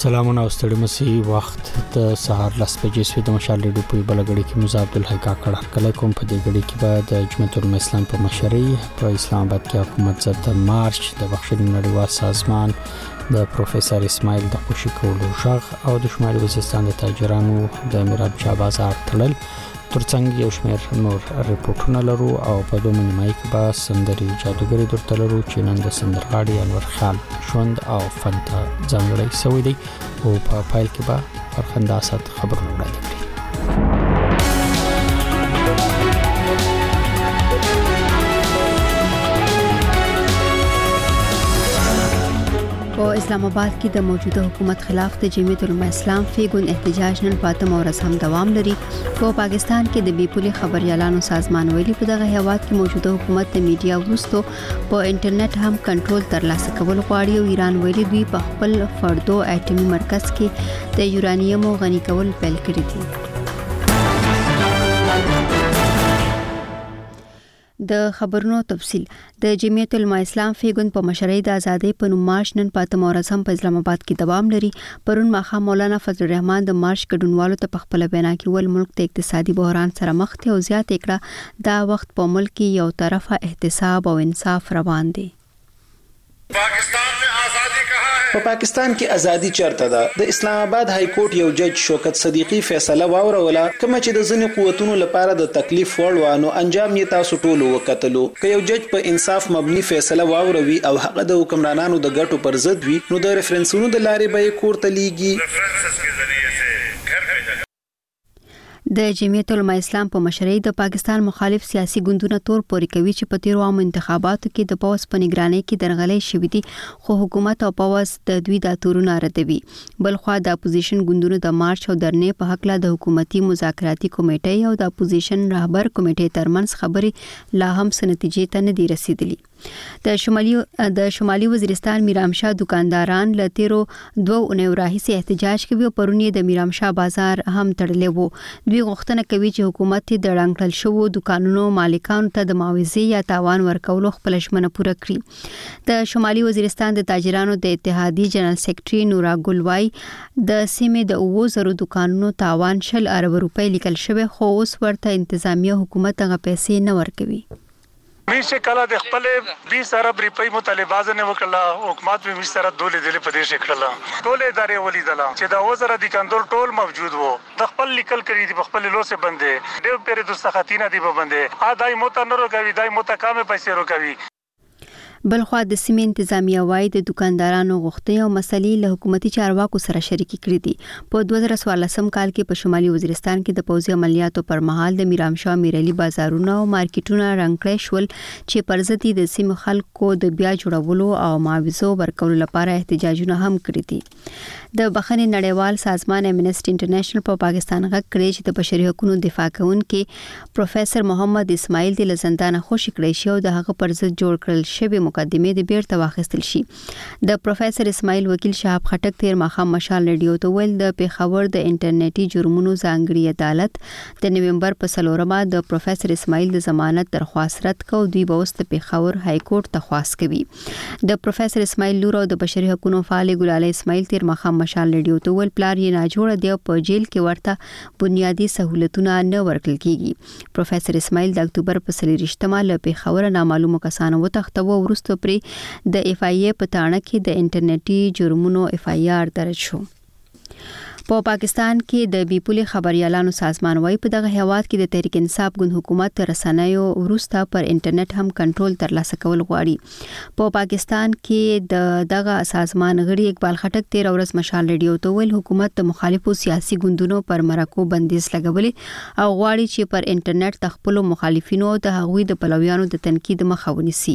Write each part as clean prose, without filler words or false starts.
سلامونه او ستړي مسي وخت د سهار لس بجې سوي د مشال ریډیو په بلګړی کې موسی عبدالحی کاکړ کله کوم په دې غړي کې بعد جمعیت الاسلام په مشرۍ په اسلام آباد کې حکومت ضد مارچ د بخښنې نړیوال سازمان د پروفیسور اسماعیل د خوشي کولو ژغ او د شمالي وزیرستان د تاجرانو د میراب شاه بازار تړل ترڅنګ یو شمېر نور ریپورتونه لرو او په دوه نیمایي کې به سندري جادوګري درته لرو چې نن د سندرغاړي انور خان ژوند او فن ته ځانګړی شوی دی او په پایل کې به فرخنده اسد خبرونه وړاندې کړي. په اسلام آباد کې د موجوده حکومت خلاف د جمعیت الاسلام فیګون احتجاج نن پاتم ورځ هم دوام لري. په پاکستان کې د بیپولي خبريالانو سازمان ویلي په دغه هیواد کې موجوده حکومت د میډیا وروسته په انټرنیټ هم کنټرول ترلاسه کول غواړي او ایران ویلي دوی په خپل فردو اټومي مرکز کې د یورانیم غني کول پیل کړی دي. د خبرونو تفصیل د جمعیت الاسلام فیګون په مشرۍ د ازادۍ په نوم مارچ نن پاتم ورځ هم په اسلام آباد کې دوام لري. پرون ماښام مولانا فضل الرحمن د مارچ ګډونوالو ته په خپل بیان کې ول ملک ته اقتصادي بحران سره مخ دی او زیات کړه دا وخت په ملک کې یو طرفه احتساب او انصاف روان دی. په پاکستان کې ازادي چرته ده. د اسلام آباد های کورټ یو جج شوکت صدیقی فیصله واوروله کوم چې د ځینې قوتونو لپاره د تکلیف وړ وانه انجام یې تاسو ټول وکتلو. که یو جج په انصاف مبني فیصله واوروي او هغه د حکمرانانو د ګټو پر ضد وي نو د ریفرنسونو د لارې به کورټ ته لیږي. د جمعیت الاسلام په مشرۍ د پاکستان مخالف سیاسي ګوندونه تور پوري کوي چې په تیرو عام انتخاباتو کې د پوز په نگرانۍ کې درغلۍ شوې دي خو حکومت او پوز د دوی د تورونه ردوي. بلخوا د اپوزیشن ګوندونو د مارچ او درنې په حق لا د حکومتي مذاکراتي کمیټې او د اپوزیشن رهبر کمیټې ترمنځ خبرې لا هم نتیجې ته نه دي رسیدلي. د شمالي وزیرستان میرام شاه دکانداران له تیرو 2 اونیو راهیسې احتجاج کوي او پرونی د میرام شاه بازار هم تړلی وو. دوی غوښتنه کوي چې حکومت د ړنګړل شوو دکانونو مالکانو ته د معاوضې یا تاوان ورکولو خپل ژمنه پوره کړي. د شمالي وزیرستان د تاجرانو د اتحادیې جنرال سیکریټري نورا ګلوای د سیمې د 2000 دکانونو تاوان 10 ارب روپۍ لیکل شوی خو اوس ورته انتظامیه حکومت هغه پیسې نه ورکوي. میشه کله د خپل 20 ارب روپۍ مطالبه نه وکړه حکومت به میشه سره دولې دلې په دې شکل ټول ادارې ولیدله چې دا وزره د کندول ټول موجود وو د خپل لیکل کړي دي په خپل لوسه بندې ډېر پیر د سختینه دی بندې دای موته نه روکوي دای موته کمه پیسې روکوي. بلخوا د سیمې انتظامیه وايي د دکاندارانو غوښتنې او مسلې له حکومتي چارواکو سره شریکي کړې دي. په 2014 کال کې په شمالي وزیرستان کې د پوځي عملیاتو پر مهال د میرام شاه میرعلی بازارونه او مارکیټونه رنګړې شول چې پرځتي د سیمې خلکو د بیا جوړولو او معاوضو ورکولو لپاره احتجاجونه هم کړی دي. د بخښنې نړیوال سازمان امنیسټي انټرنیشنل په پاکستان غږ کړی چې د بشري حقوقو دفاع کوونکي پروفیسور محمد اسماعیل د لزندانه خوشی کړی شو د هغه پر ضد جوړ کړل شوی مقدمه د بیرته واخیستل شي. د پروفیسور اسماعیل وکیل شهاب خټک تیر ماښام مشال ریډیو ته ویل د پیښور د انټرنیټي جرمونو ځانګړي عدالت د نومبر په 4مه د پروفیسور اسماعیل د ضمانت درخواست رد کړ. دوی به اوس د پیښور های کورټ ته خواست کوي. د پروفیسور اسماعیل لور او د بشري حقوقو فعال ګلاله اسماعیل تیر ماښام مشال ریډیو ته ویل پلار یې نه جوړ دی په جیل کې ورته بنیادی سہولتونه نه ورکړل کیږي. پروفیسور اسماعیل د اکتوبر په 23مه له پیښور نامعلومه کسانو وتښتو وروسته پر د اف ای ای په تاڼه کې د انټرنیټي جرمونو اف ای آر درج شو. په پاکستان کې د بیپولي خبريالانو سازمان وايي په دغه هیواد کې د تحریک انصاف ګوند حکومت رسنیو وروسته پر انټرنیټ هم کنټرول ترلاسه کول غواړي. په پاکستان کې دغه سازمان غړي اقبال خټک تیر ورځ مشال ریډیو ته ویل حکومت د مخالفو سیاسي ګوندونو پر مرکو بندیز لګولې او غواړي چې پر انټرنیټ تخپل مخالفینو او د هغوی د پلویانو د تنقید مخه ونیسي.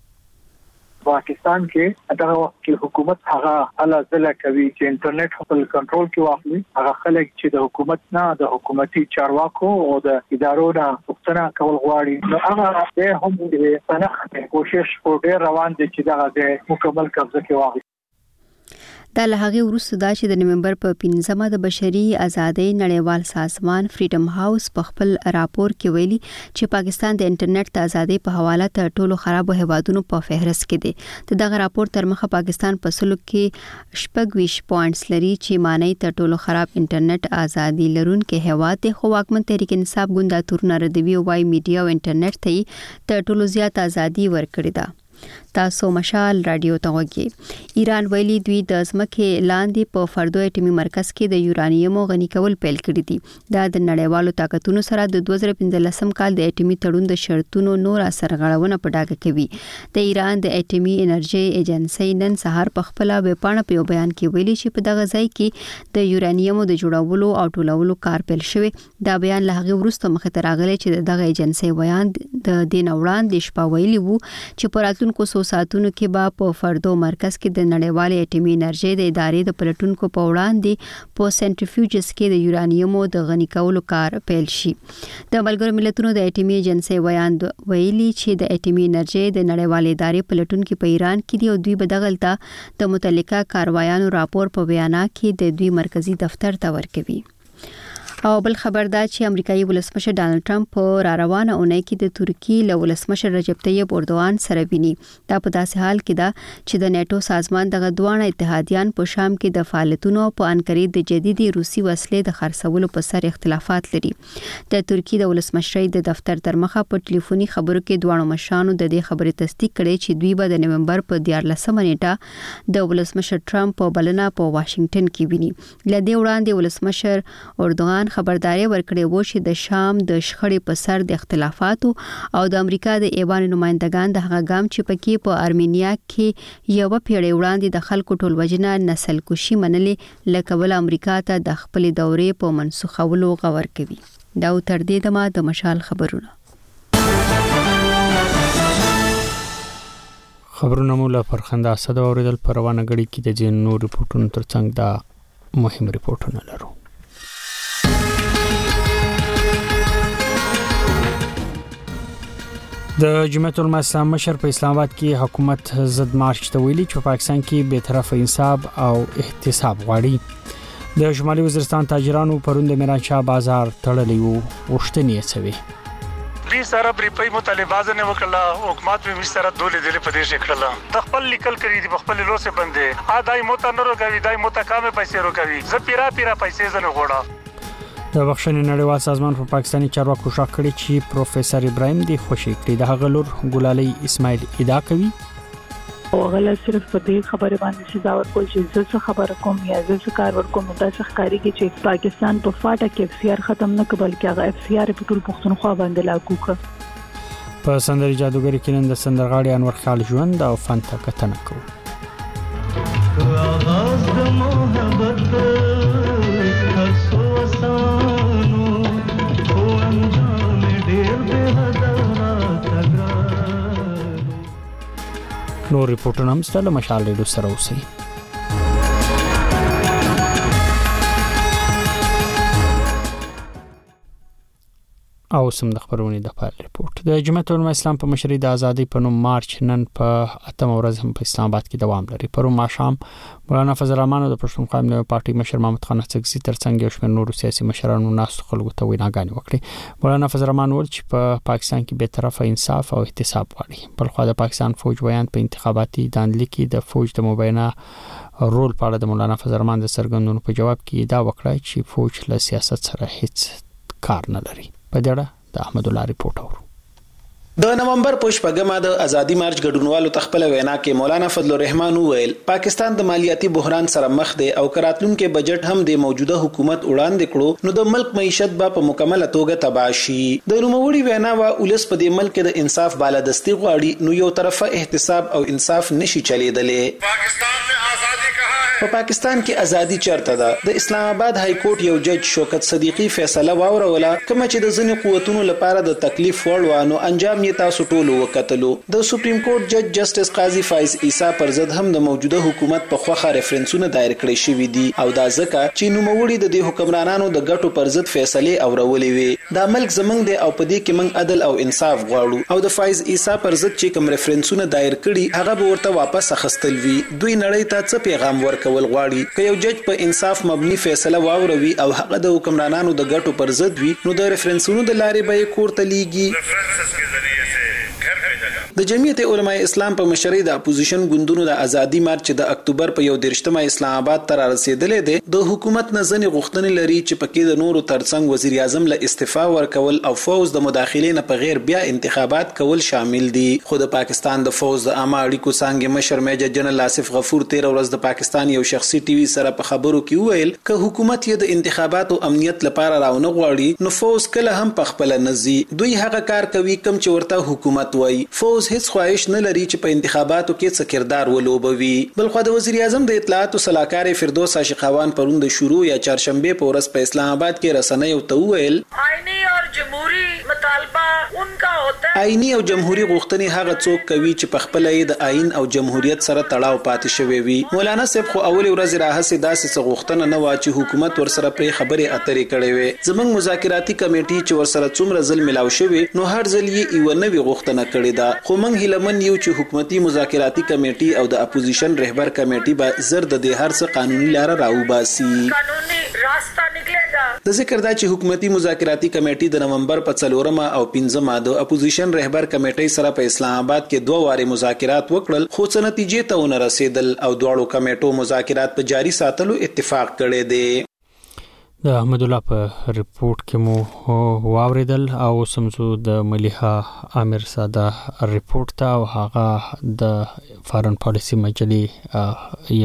پاکستان کې دغه وخت کې حکومت هغه اله کوي چې انټرنیټ خپل کنټرول کې واخلي. هغه خلک چې د حکومت نه د حکومتي چارواکو او د ادارو نه پوښتنه کول غواړي نو هغه هم د سنخ کوشش په ډېر روان دي چې دغه مکمل قبضه کې واخلي. دا له هغې وروسته دا چې د نومبر په 15 د بشري ازادۍ نړیوال سازمان فریډم هاوس په خپل راپور کې ویلي چې پاکستان د انټرنیټ د ازادۍ په حواله تر ټولو خراب هیوادونو په فهرست کې دی. دغه راپور تر مخه پاکستان په سلو کې 26 پوینټس لري چې معنی تر ټولو خراب انټرنیټ ازادي لرونکي هیواد دی. خو واکمن تحریک انصاف ګوند تورونه ردوي وايي میډیا او انټرنیټ ته تر ټولو زیات ازادي ورکړې ده. تاسو مشال رادیو ته وګورئ. ایران ویلي دوی د ځمکې لاندې په فردو اټومي مرکز کې د یورانیم غني کول پیل کړی دي. دا د نړیوالو طاقتونو سره د 2015 کال د اټومي تړون د شرطونو نور سرغړونه په ډاګه کوي. د ایران د اټومي انرژي ایجنسی نن سهار په خپل ویبپاڼه په بیان کې ویلي چې په دغه ځای کې د یورانیم د جوړولو او ټولولو کار پیل شوی. دا بیان له هغه وروسته مخه ته راغلی چې دغه ایجنسی بیان د دین وړاندې شپه ویلي وو چې په راتلونکو ساتونو کې به په فردو مرکز کې د نړیوالې اټومي انرژي د ادارې د پلټونکو په وړاندې په سنټریفیوجز کې د یورانیم د غني کولو کار پیل شي. د ملګرو ملتونو د اټومي ایجنسی ویان ویلي چې د اټومي انرژي د نړیوالې ادارې پلټونکو په ایران کې دی او دوی به دغلطه د متعلقه کاروایانو راپور په بیانات کې د دوی مرکزی دفتر ته ورکوي. او بل خبر دا چې امریکایي ولسمشر ډانلډ ټرمپ په را روانه اونۍ کې د ترکی له ولسمشر رجب طیب اردوغان سره ویني. دا په داسې حال کې دا چې د نیټو سازمان دغه دوه اتحادیان په شام کې د فعالیتونو په انکرې د جديدي روسي وسلې د خرڅولو په سر اختلافات لري. د ترکی د ولسمشر د دفتر تر مخه په ټلیفوني خبرو کې دوه مشرانو د دې خبرې تصدیق کړې چې دوی به د نومبر په 14 نیټه د ولسمشر ټرمپ په بلنه په واشنگټن کې ویني. لدې وړاندې ولسمشر اردوغان خبرداري ورکړې و چې د شام د شخړې په سر د اختلافاتو او د امریکا د ایوان نمائندگان د هغه ګام چې پکې په ارمینیا کې یو پیړۍ وړاندې د خلکو ټول وجنه نسل کشي منلې لکه ول امریکا ته د خپل دورې په منسوخولو غور کوي. دا تر دې دمه د مشال خبرونه. خبرونه مولا فرخنده اسد اوریدل پر روانه غړي کې د جنو ریپورتونو ترڅنګ دا مهم ریپورتونه لرو. د جمعیت العلماء اسلام مشر په اسلام آباد کې حکومت ضد مارچ ته ویلي چې پاکستان کې به طرف انصاف او احتساب غواړي. د شمالي وزیرستان تاجرانو پروند میرانشاه بازار تړلی وو وشتنې سوي. 20 ارب روپۍ مطالبه نه وکړه حکومت به مستر دولې دلې په دې شکړه د خپل لیکل کړی دی په خپل لوسه باندې دای موته نه روګوي دای موته کامه پیسې روګوي ز پیرا پیسې زنه غوړه. د بخښنې نړیوال سازمان په پاکستاني چارواکو شاک کړی چې پروفیسور ابراهیم دی خوشی کړی د هغه لور ګلالي اسماعیل ادعا کوي او غلا صرف په دې خبره باندې چې دا ورکول چې زه خبره کوم یا زه کار ورکوم دا ښکاری کې چې پاکستان په فاټه کې اف سی آر ختم نه کبل کې هغه اف سی آر په ټول پښتونخوا باندې لاګو کړ. په سندري جادوګری کې نن د سندرغاړي انور خال ژوند او فن ته کتنه کوي. आवाज د محبت کسو وسانو خو انجام ډېر به حدا تګرا. نور ریپورټونه هم ستله مشال ریډیو سره اوسئ. او سم د خبرونې د پال ریپورت. د جمعیت العلماء اسلام په مشرۍ د ازادۍ په نوم مارچ نن په 8 ورځ هم په اسلام آباد کې دوام لري. پرون ماښام مولانا فضل الرحمن د پښتونخوا ملي پارټي مشر محمد خان اڅکزي ترڅنګ یو شمېر نور سیاسي مشرانو ناس خلکو ته ویناګانې وکړې. مولانا فضل الرحمن ول چې په پاکستان کې به طرف انصاف او احتساب غواړي. بل خو د پاکستان فوج بیان په انتخاباتي دانلي کې د فوج د مبینه رول په اړه د مولانا فضل الرحمن د سرګندونو په جواب کې دا وکړه چې فوج له سیاست سره هیڅ کار نه لري. په دې اړه د احمد الله ریپورت اورو. د نومبر په شپږمه د ازادي مارچ ګډونوالو تخپل وینا کې مولانا فضل الرحمن ویل پاکستان د مالیاتي بحران سره مخ دی او کراتلونکو بجټ هم د موجوده حکومت وړاندې کړو نو د ملک معیشت به په مکمله توګه تباه شي. د نوموړي وینا وا ولس په دې ملک د انصاف بالادستی غواړي نو یو طرفه احتساب او انصاف نشي چلیدلې. پاکستان میں آزادی کہاں ہے؟ په پاکستان کې ازادي چرته ده. د اسلام آباد های کورټ یو جج شوکت صدیقی فیصله واوروله کوم چې د ځینې قوتونو لپاره د تکلیف وړ و نو انجام یې تاسو ټول وکتلو. د سپریم کورټ جج جسټس قاضي فایز عیسی پر ضد هم د موجوده حکومت په خوخه ریفرنسونه دایر کړی شوی دي او دا ځکه چې نوموړي د دې حکمرانانو د ګټو پر ضد فیصله اورولې وي. دا ملک زمنګ دی او په دې کې موږ عدل او انصاف غواړو او د فایز عیسی پر ضد چې کوم ریفرنسونه دایر کړي هغه به ورته واپس اخستل وي. دوی نړۍ ته څه پیغام ورکوي ورکول غواړي که یو جج په انصاف مبني فیصله واوروي او هغه د حکمرانانو د ګټو پر ضد وي نو د ریفرنسونو د لارې به کور ته لیږي د جمعیت علماء اسلام په مشرۍ د اپوزیشن ګوندونو د ازادي مارچ چې د اکتوبر په 1 اسلام آباد ته رسیدلې ده د حکومت نه ځنې غوښتنې لري چې پکې د نورو ترڅنګ وزیر اعظم له استعفا ورکول او فوز د مداخلې نه په غیر بیا انتخابات کول شامل دي خو د پاکستان د فوز د عامه اړیکو څنګه مشر میجر جنرال آصف غفور 13 ورځ د پاکستان یو شخصي ټي وي سره په خبرو کې ویل ک حکومت یې د انتخاباتو امنیت لپاره راونه غواړي نو فوز کله هم په خپل نزي دوی هغه کار کوي کوم چې ورته حکومت وایي فوز هیڅ خواهش نه لري چې په انتخاباتو کې څه کردار ولوبوي بلخو د وزیر اعظم د اطلاعات او صلاحکار فردوس عاشقوان پروند شروع یا چهارشنبه په ورځ په اسلام آباد کې رسنۍ او توویل آئینی او جمهوری مطالبه انکا ہوتا ہے آئینی او جمهوری غوښتنې هغه څوک کوي چې په خپل د آئین او جمهوریت سره تړاو پاتې شوی وي مولانا صاحب خو اول ورځ راهسه داسې غوښتنه نه و چې حکومت ورسره پرې خبرې اترې کړې وي زمنګ مذاکراتي کمیټي چې ورسره څومره ځل ملاو شوی نو هر ځل یې یو نوې غوښتنه کړې ده خو موږ هیلمن یو چې حکومتي مذاکراتي کمیټي او د اپوزیشن رهبر کمیټي به زر د هر څه قانوني لار راوباسي قانوني راستہ نکلےگا د ذکر دا چې حکومتي مذاکراتي کمیټي د نومبر په 4 او 15 د اپوزیشن رهبر کمیټي سره په اسلام آباد کې 2 واره مذاکرات وکړل خو څه نتیجې ته ونه رسیدل او دواړو کمیټو مذاکرات په جاري ساتلو اتفاق کړی دی د احمد الله په ریپورت کې مو واوریدل او سمزو د مليحه عامر ساده ریپورت ته او هغه د فارن پالیسی مجلې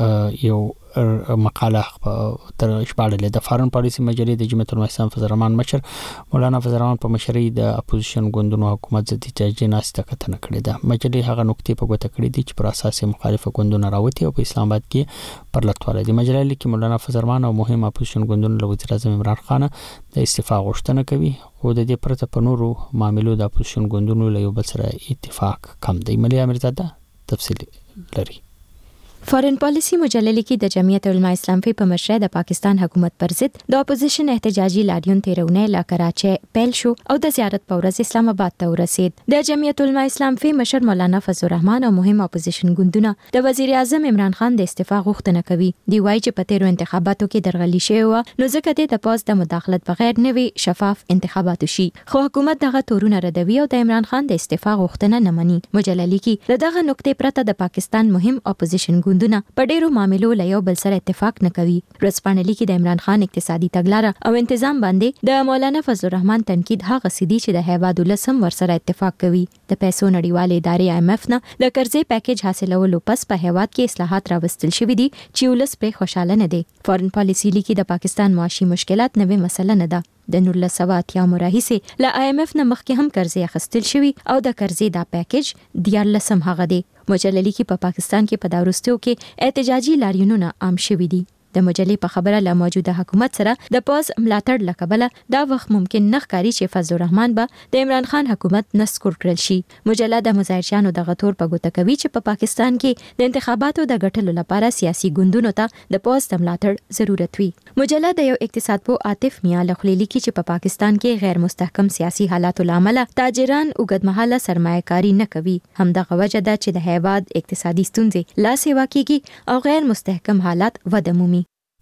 یو مقاله تر شپاړلې د فارن پالیسی مجلې د جمعیت علماء اسلام فضل الرحمن مشر مولانا فضل الرحمن په مشرۍ د اپوزیشن ګوندونو حکومت ضد احتجاجي ناسته کتنه کړې ده مجلې هغه نقطې په ګوته کړې دي چې پر اساس مخالفه ګوندونه راوتی او په اسلام آباد کې پر لټواله دي مجلې لیکي مولانا فضل الرحمن او مهم اپوزیشن ګوندونو له وزیر اعظم عمران خان د استعفا غوښتنه کوي خو د دې پرته په نورو معاملو د اپوزیشن ګوندونو له یو بل سره اتفاق کم دی ملي امیرزاده تفصیل لري فارن پالیسی مجله لیکي د جمعیت علماء اسلام په مشرۍ د پاکستان حکومت پر ضد د اپوزیشن احتجاجي لاریون تیرونه لا کراچي پیل شو او د زیارت په ورځ اسلام آباد ته ورسید د جمعیت علماء اسلام په مشر مولانا فضل الرحمن او مهم اپوزیشن ګوندونه د وزیر اعظم عمران خان د استعفا غوښتنه کوي دی وایي چې په تیرو انتخاباتو کې درغلي شوی و نو ځکه د پاس د مداخلت بغیر نوي شفاف انتخابات شي خو حکومت دغه تورونه ردوي او د عمران خان د استعفا غوښتنه نه مني مجله لیکي دغه نقطې پرته د پاکستان مهم اپوزیشن ګوندونه په ډیرو معاملو له یو بل سره اتفاق نه کوي ورځپاڼه لیکي د عمران خان اقتصادي تګلارې او تنظیم باندې د مولانا فضل الرحمن تنقید هغه سدي چې د هیواد ولسم ورسره اتفاق کوي د پیسو نړیوالې ادارې IMF نه د قرضې پیکیج حاصلولو پس په هیواد کې اصلاحات راوستل شوې دي چې ولس په خوشاله نه دي فارن پالیسی لیکي د پاکستان معاشي مشکلات نوې مسله نه ده د 1980 مراحسه له IMF نه مخکې هم قرضې اخیستل شوی او د قرضې دا پیکیج 14 هغه دی مجله لیکي په پاکستان کې په داروستیو کې احتجاجي لاریونونه عام شوي دي د مجلې په خبره له موجوده حکومت سره د پاس ملاتړ لکبله دا وخت ممکن نه ښکاري چې فضل الرحمن به د عمران خان حکومت نسکور کړل شي مجله د مظاهرچیانو د غتور په ګوته کوي چې په پاکستان کې د انتخاباتو د ګټلو لپاره سیاسي ګوندونو ته د پاس د ملاتړ ضرورت وي مجله د یو اقتصاد پوه عاطف میا لخوا لیکي چې په پاکستان کې غیر مستحکم سیاسي حالاتو لامل تاجران اوږدمهاله سرمایه‌کاري نه کوي همدغه وجه ده چې د هیواد اقتصادي ستونزې لا سیوا کیږي او غیر مستحکم حالات وده مومي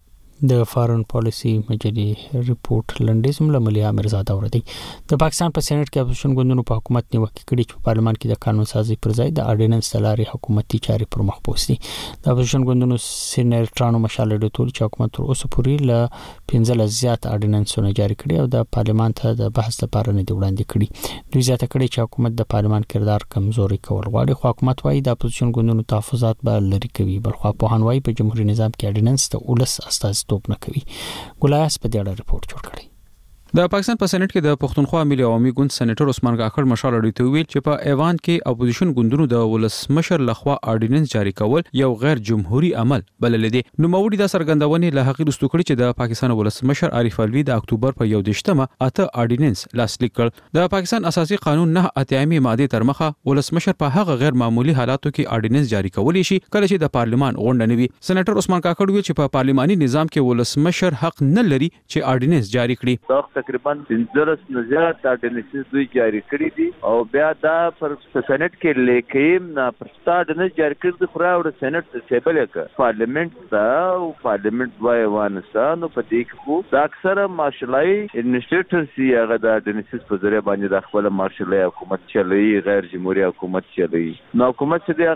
د فارن پالیسی مجلې ریپورت لنډیز هم له مليحه عامرزاده اوردی د پاکستان په سېنات کې اپوزیشن ګوندونو په حکومت نیوکه کړې چې په پارلمان کې د قانون سازي پر ځای د اډیننس لارې حکومتي چارې پر مخ بوسي د اپوزیشن ګوندونو سېناترانو مشال ډیټول چې حکومت تر اوسه پورې له 15 زیات اډیننسونه جاری کړي او د پارلمان ته د بحث لپاره نه دی وړاندې کړي دوی زیاته کړي چې حکومت د پارلمان کردار کمزوري کول غواړي خو حکومت وايي د اپوزیشن ګوندونو تحفظات به لري کوي بلخو په هنوای په جمهوریت نظام کې اډیننس ته ولس استازیتوب نه کوي ګلایس په دې اړه ریپورت جوړ کړی د پاکستان په سېنات کې د پښتونخوا ملي عوامي ګوند سېنیټر عثمان کاکړ مشال اړیته ویل چې په ایوان کې اپوزیشن ګوندونو د ولسمشر لخوا اډیننس جاری کول یو غیر جمهوریت عمل بلل دي نو موري د سرګندونې له حقیقت ستوکړي چې د پاکستان ولسمشر عارف الوی د اکتوبر په 11مه اته اډیننس لاسلیک کړ د پاکستان اساسي قانون 9 ماده تر مخه ولسمشر په هغه غیر معمولی حالاتو کې اډیننس جاری کولی شي کله چې د پارلمان غونډه نوي سېنیټر عثمان کاکړ ویل چې په پارلماني نظام کې ولسمشر حق نه لري چې اډیننس جاری کړي تقریبا 15 نه زیات اډیننس دوی جاری کړی دي او بیا دا پر سېنات کې لیکیم نه پرستا اډیننس جاری کړی خو راوړ سېنات ټیبل کې پارلیمنت او پارلیمنت وای وانستانو په دې کې دا اکثره مارشلای انیشیټیټر سی هغه د اډیننس په ذریعہ باندې د خپل مارشلای حکومت چلوي غیر جمهوریت حکومت چلوي نو حکومت چې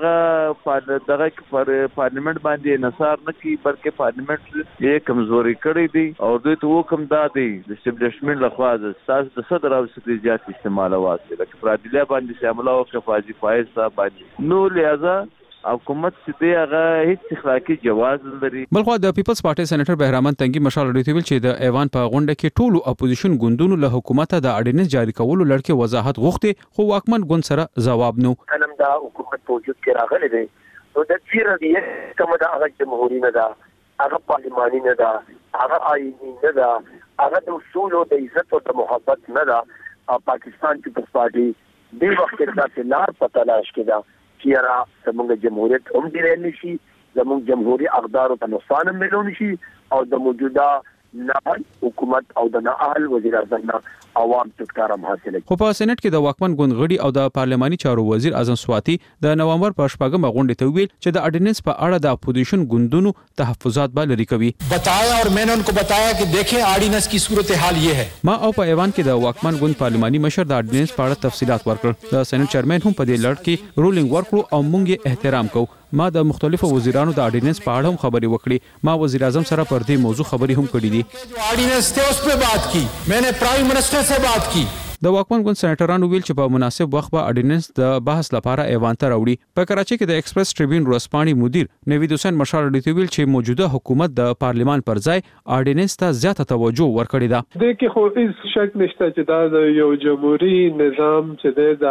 هغه دغه پر پارلیمنت باندې نثار نه کی بلکې پارلیمنت یې کمزوري کړی دي او دوی ته حکم دادي د اسټابلیشمنت لخوا د ساس د صدر او سکرټریات استعمال واسطه لکه پرادیله باندې شامل او کفاجی فایز صاحب باندې نو لہذا حکومت چې هغه هیڅ اخلاقی جواز لري. بلخو د پیپلز پارټي سېنیټر بهرامن تنګي مشال لري چې د ایوان په غونډه کې ټولو اپوزیشن ګوندونو له حکومت د اډیننس جاری کولو لړکې وضاحت غوښتي خو واکمن ګوند سره جواب نو. کلم دا حکومت په وجود کې راغلی دی نو د چیرې یې کومه د هغه جمهوریت نه ده هغه پارلماني نه ده هغه آئینی نه ده هغه د اصول او د عزت او د محبت نه ده پاکستان پیپلز پارټي د وخت کې تاسو لار پته لاش کړه چې را زموږ جمهوریت هم دی نشي زموږ جمهوریت اقدار ته نقصان ملون شي او د موجوده نهال حکومت او د نهال وزیر اعظم عوام تکارم حاصله. خو په سېنات کې د واکمن ګوند غړي او د پارلماني چارو وزیر اعظم سواتی د نوامبر په شپږمه غونډه ته ویل چې د اډیننس په اړه د اپوزیشن ګوندونو تحفظات به لري کوي. بتایا اور میں نے ان کو بتایا کہ دیکھیں اډیننس کی صورتحال یہ ہے. ما او په ایوان کې د واکمن ګوند پارلماني مشر د اډیننس په اړه تفصيلات ورکړ. د سېنات چیرمن هم په دې لړ کې رولینګ ورکړو او موږ یې احترام کوو. ما د مختلفو وزیرانو د اډیننس په اړه هم خبرې وکړې. ما وزیر اعظم سره پر دې موضوع خبرې هم کړې دي. اډیننس ته اوس په بات کی میں نے پرائم منسٹر سے بات کی. د واکمن ګوند سېنیټرانو ویل چې په مناسب وخت به اډیننس د بحث لپاره ایوان ته راوړي. په کراچي کې د ایکسپریس ټریبیون ورسپاني مدیر نوید حسین مشال لري ویل چې موجوده حکومت د پارلیمان پر ځای اډیننس ته زیاته توجه ورکړې ده. د کې خو هیڅ شک نشته چې دا د یو جمهوریت نظام چې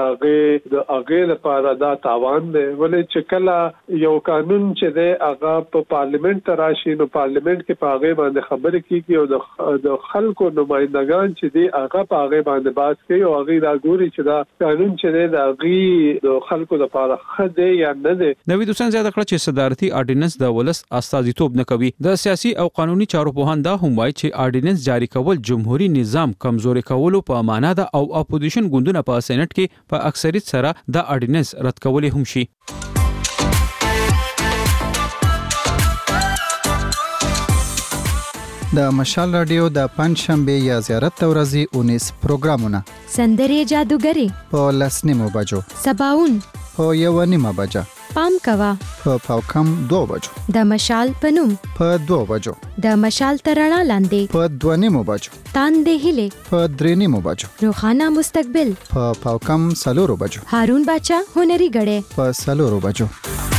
د هغه لپاره دا تاوان دی ولې چې کله یو قانون چې د هغه په پارلیمنت ته راشي نو پارلیمنت کې په هغه باندې خبرې کیږي او د خلکو نمائندگان چې دی هغه په هغه باندې بحث کوي او هغه دا ګوري چې دا قانون چې د هغه د خلکو لپاره خده یا نه دی. نوید حسین زیاته کړ چې صدارتي اډیننس د ولس استازیتوب نه کوي. د سیاسي او قانوني چارو پوهان دا هم وایي چې اډیننس جاری کول جمهوریت نظام کمزوري کولو په معنا ده او اپوزیشن ګوندونه په سېنات کې په اکثریت سره د اډیننس رد کول هم شي. د مشال رادیو د پنځشنبه یا زیارت ورځې 19 پروګرامونه سندرې جادوګری په لسنیمو بجو سباون په 1:30 بجه پام کوا په پاوکم 2 بجو د مشال پنوم په 2 بجو د مشال ترڼا لاندې په 2:30 بجو تاندې هله په 3:30 بجو روخانه مستقبل په پاوکم 4 بجو هارون باچا هنري غړې په 4 بجو.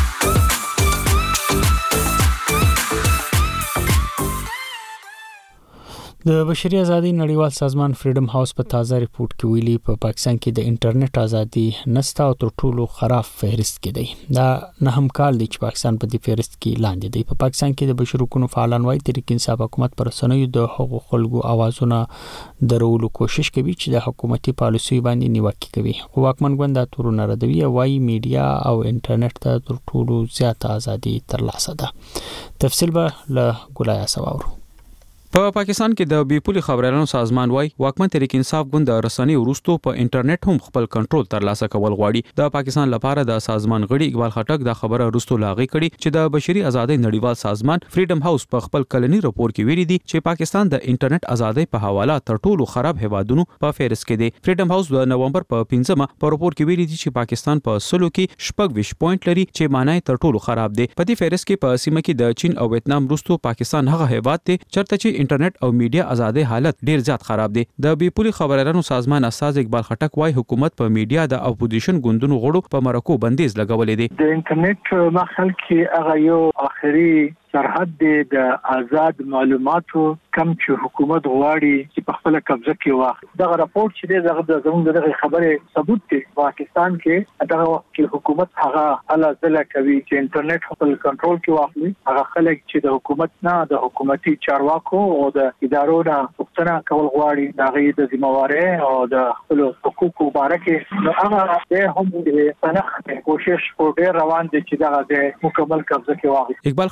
د بشري ازادي نړیوال سازمان فریډم هاوس په تازه ریپورت کې ویلي په پاکستان کې د انټرنیټ ازادي نستا او تر ټولو خراب فهرست کې دی. دا نه هم کال دی چې پاکستان په دې فهرست کې لاندې دی. په پاکستان کې د بشري حقوقو فعالان وايي تحریک انصاف حکومت پر رسنیو د حقوقو خلکو اوازونه درولو کوشش کوي چې د حکومتي پالیسي باندې نیوکه کوي. خو واکمن ګوند دا تورونه ردوي او وايي میډیا او انټرنیټ ته تر ټولو زیاته ازادي ترلاسه ده. تفصیل به له ګولای سواورو. په پاکستان کې د بیپولي خبريالانو سازمان وايي واکمن تحریک انصاف ګوند د رسنۍ ورستو په انټرنیټ هم خپل کنټرول ترلاسه کول غواړي. د پاکستان لپاره د سازمان غړي اقبال خټک د خبره ورستو لاغي کړي چې د بشري ازادۍ نړیوال سازمان فریډم هاوس په خپل کلنی راپور کې ویلي دي چې پاکستان د انټرنیټ ازادۍ په حواله تر ټولو خراب هوادونو په فهرست کې دی. فریډم هاوس د نومبر په 15مه په راپور کې ویلي دي چې پاکستان په سلو کې 26 پوینټ لري چې معنی تر ټولو خراب دی. په دې فهرست کې په سیمه کې د چین او ویتنام وروسته پاکستان هغه هیواد دی چرته چې انټرنیټ او میډیا ازادي حالت ډیر زیات خراب دي. د بیپولي خبريالانو سازمان استاد اقبال خټک وايي حکومت په میډیا د اپوزیشن ګوندونو غړو په مرکو بندیز لګولې دي. د انټرنیټ مخال کې هغه یو اخري سرحد د آزاد معلوماتو کم چې حکومت غواړي چې په خپل قبضه کې واخلي. دا راپورټ چې دغه زموږ د خبره ثبوت دی. پاکستان کې دغه وخت کې حکومت هغه اعلی ځله کوي چې انټرنیټ خپل کنټرول کې واخلي. هغه خلک چې د حکومت نه د حکومتي چارواکو او د ادارو نه پوښتنه کول غواړي دغه د ذمہواری او د خپل حقوقو بارکه نو هغه به هم د پناه کوشش په ډیر روان دي چې دغه مکمل قبضه کې واخلي. اقبال خټک زیاته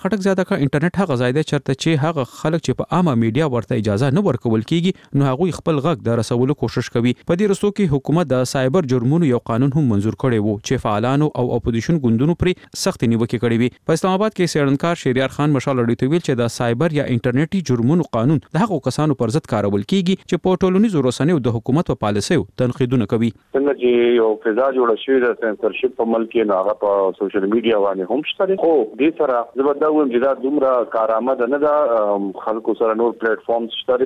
ځکه انټرنیټ هغه ځای دی چرته چې هغه خلک چې په عامه میډیا ورته اجازه نه ورکول کیږي نو هغه خپل غږ د رسولو کوشش کوي. په دې رسو کې حکومت د سایبر جرمونو یو قانون هم منزور کړی وو چې فعالانو او اپوزیشن ګوندونو پرې سخت نیوکه کړې وي. په اسلام آباد کې سیړنکار شهریار خان مشال اړیته ویل چې د سایبر یا انټرنیټي جرمونو قانون د هغو کسانو پر ضد کارول کیږي چې په ټولنیزو رسنیو د حکومت په پالیسیو تنقیدونه کوي. څنګه چې یو فضا جوړه شوې ده سنسرشپ په ملک کې نه هغه په سوشل میډیا باندې هم شته. خو دې سره زبردا ویم چې دا دومره کارآمد نه ده. خلکو سره نور پلیټ فارمز شته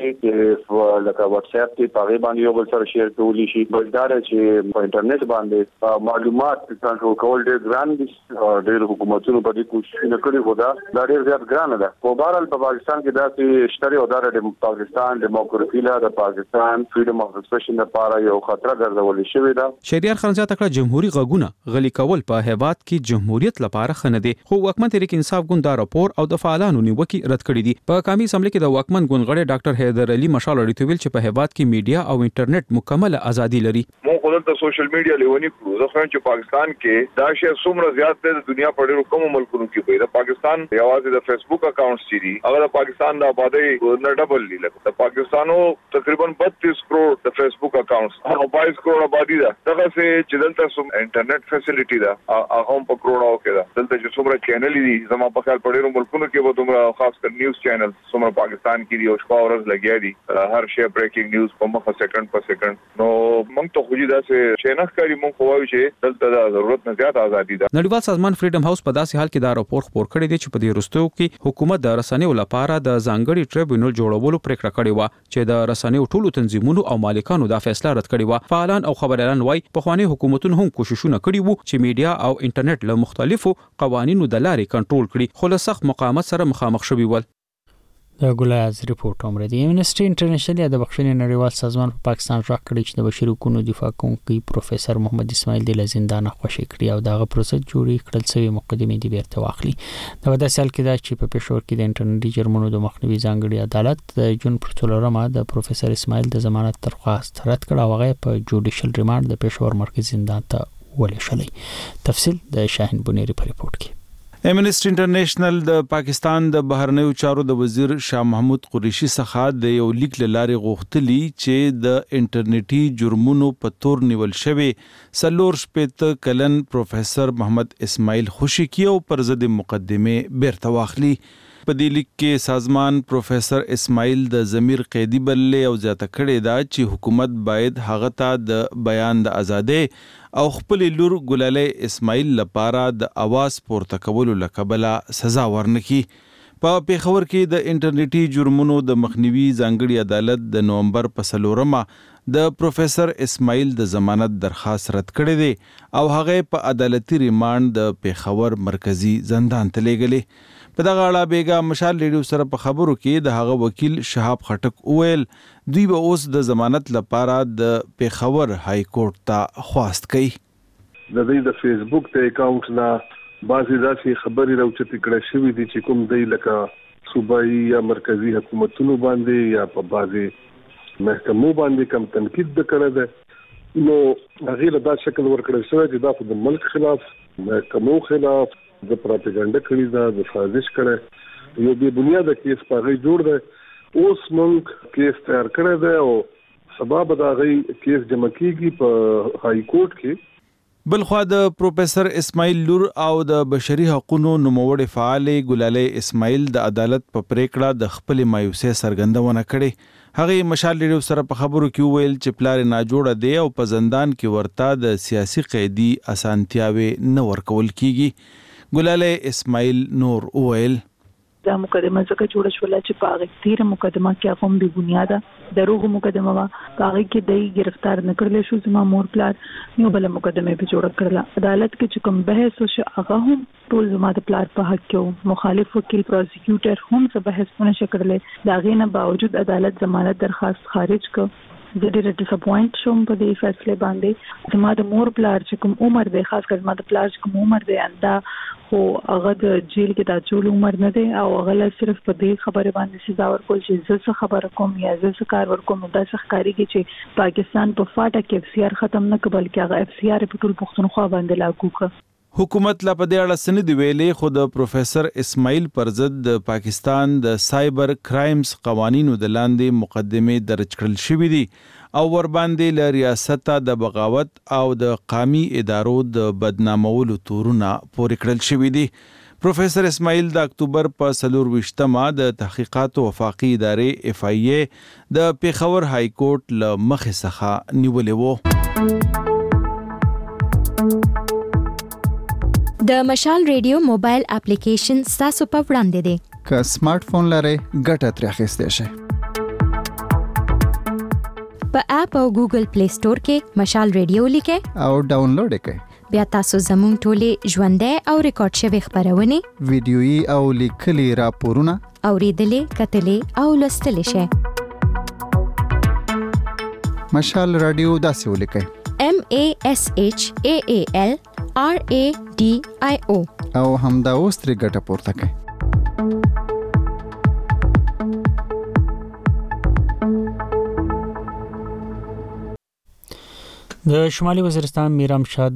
چې لکه واتس اپ کې په باندې یو بل سره شیر کولی شي. بلدار چې په انټرنیټ باندې معلومات کنټرول کول ډېر ګران دي. ډېر حکومتونو په دې کوشش نه کړې خو دا ډېر زیات ګران ده. په بهرحال په پاکستان کې داسې شته او د پاکستان دیموکراسي له د پاکستان فریډم اف ایکسپریشن لپاره یو خطر ګرځول شوی ده. شهریار خان زیاته کړه جمهوریت غږونه غلي کول په هیواد کې جمهوریت لپاره خنه دي. خو حکومت تحریک انصاف ګوند دا راپور او د فعالانو نیوکه رد کړې دي. په قومي اسمبلی کې د حکومت ګوند غړي ډاکټر حیدر علي مشال اړیته ویل چې په هیواد کې میډیا او انټرنیټ مکمل ازادي لري. مو خو د سوشل میډیا لیونی کړو ځکه چې پاکستان کې دا شی څومره زیات دی د دنیا په ډیرو کومو ملکونو کې په پاکستان یوازې د فیسبوک اکاونټس دي هغه د پاکستان د آبادی نه ډبل دي. لکه د پاکستانو تقریبا 32 کروڑ د فیسبوک اکاونټس او 22 کروڑ آبادی ده. دغه چې دلته سم انټرنیټ فیسیلیټي ده هغه هم په کروڑو کې ده. دلته چې څومره چینل دي زموږ په خیال په ډیرو ملکونو کې به دومره خاص کر نیوز چینل څومره پاکستان کې دي او شپه ورځ لګیا دي هر شی بریکینګ نیوز په مخه سکند په سکند. نو موږ ته خو دا چې شینخ کاری موږ خو وایو چې دلته د ضرورت نه زیات ازادي ده. نړیوال سازمان فریډم هاوس په داسې حال کې دا راپور خپور کړی دی چې په دې وروستیو کې حکومت د رسنیو لپاره د ځانګړي ټریبیونل جوړولو پریکړه کړې و چې د رسنیو ټولو تنظیمونو او مالکانو دا فیصله رد کړې و. فعالان او خبريالان وایي په خواني حکومتونو هم کوششونه کړي وو چې میډیا او انټرنیټ له مختلفو قوانینو د لارې کنټرول کړي خو له سخت مقاومت سره مخامخ شوي ول. د ګلایز ریپورت عمر دی. امنیسټي انټرنیشنل یا د بخښنې نړیوال سازمان په پاکستان راک کړی چې د بشري حقوقو دفاع کوونکی پروفیسور محمد اسماعیل د زندان خوشی کړی او دغه پروسه جوړی کړل سوی مقدمه دی بیرته واخلي. دا د سال کې دا چې په پېښور کې د انټرنیټي جرمونو د مخنیوي ځانګړي عدالت د جون پر 4 د پروفیسور اسماعیل د ضمانت درخواست رد کړ او هغه په جوډیشل ریماند د پېښور مرکزی زندان ته ولېږلی. تفصیل د شاهین بنيري په ریپورت کې. امنیسټي انټرنیشنل د پاکستان د بهرنیو چارو د وزیر شاه محمود قریشي څخه د یو لیک لاري غوښتلی چې د انټرنیټي جرمونو په تور نیول شوی 4 کلن پروفیسور محمد اسماعیل خوشکی او پر ضد مقدمه بیرته واخلي. په دې لیک کې سازمان پروفیسور اسماعیل د ضمیر قیدی بللې او زیاته کړې ده چې حکومت باید هغه ته د بیان د ازادۍ او خپل لور ګلاله اسماعیل لپاره د اواز پورته کولو لکبله سزا ورنکړي. په پیښور کې د انټرنیټي جرمونو د مخنیوي ځانګړي عدالت د نومبر په 4 د پروفیسور اسماعیل د ضمانت درخواست رد کړی دی او هغه په عدالتي ریماند د پیښور مرکزی زندان ته لیږلی. په دغه اړه بیګا مشال ریډیو سره په خبرو کې د هغه وکیل شهاب خټک وویل دوی به اوس د ضمانت لپاره د پیښور های کورټ ته خواست کوي. د دې د فیسبوک ته اکاونټ نه بعضی داسې خبرې راوچتې کړې شوې دي چې کوم دی لکه صوبایي یا مرکزی حکومتونو باندې یا په بعضی محکمو باندې کم تنقید کړی دی. نو هغه له دا شکل ورکړل شوی چې دا د ملک خلاف محکمو خلاف د پروپاګاندا کړی دا د سازش کړي یو به بنیاده کیس پاغي جوړ دی. اوس موږ کیس تیار کړی دی او سبب دا غي کیس جمع کیږي په های کورټ کې. بلخوا د پروفیسور اسماعیل لور او د بشري حقوقو نوموړي فعال ګلاله اسماعیل د عدالت په پریکړه د خپل مایوسه سرګندونه کړي. هغه مشال ریډیو سره په خبرو کې ویل چې پلار نه جوړه دی او په زندان کې ورته د سیاسي قیدی اسانتیاوي نه ورکول کیږي. ګلاله اسماعیل نور ویل دا مقدمه څنګه جوړه شوله چې په هغه تیر مقدمه کې هغه به بنیاده دروغ مقدمه وا هغه کې د گرفتار نکړل شو زما مور پلار یو بل مقدمه به جوړه کړله. عدالت کې چې کوم بحث وشو هغه هم ټول زما د پلار په حق کې مخالف وکیل پروسیکیوټر هم څه بحث نه شکړل. دا غینه باوجود عدالت ضمانت درخواست خارج کړ. د ډېر ډیساپوینټ شوم په دې فیصله باندې. زما د مور پلار چې کوم عمر دی خاص کر زما د پلار چې کوم عمر دی انده خو هغه د جیل کې د ټول عمر نه دی او هغه صرف په دې خبره باندې سزا ورکول چې زه څه خبره کوم یا زه څه کار ورکوم دا څه ښکاریږي چې پاکستان په فاټه کې اف سی آر ختم نه کبل کې هغه اف سی آر په ټول پښتونخوا باندې لاګو کړ. حکومت لا په دې اړه سند ویلې خو د پروفیسور اسماعیل پرزد د پاکستان د سایبر کرایمز قوانینو د لاندې مقدمه درج کړل شوې دي او ور باندې ل ریاست د بغاوت او د قومي ادارو د بدنامولو تورونه پورې کړل شوې دي. پروفیسور اسماعیل د اکتوبر په 24مه د تحقیقات وفاقي ادارې FIA د پیښور های کورټ له مخې څخه نیولې وو. د مشال ریډیو موبایل اپلیکیشن تاسو په وړاندې دی. که سمارټ فون لرئ ګټه ترې اخیستی شئ. په اپ او ګوګل پلی سٹور کې مشال ریډیو لیکئ او ډاونلوډ کړئ. بیا تاسو زموږ ټولې ژوندۍ او ریکارډ شوي خبرونه ویډیويي او لیکلي راپورونه اوریدلې کتلې او لوستلې شئ. مشال رادیو داسې ولیکئ MASHAAL RADIO او همدا اوس ترې ګټه پورته کړئ. د شمالي وزیرستان میرامشاه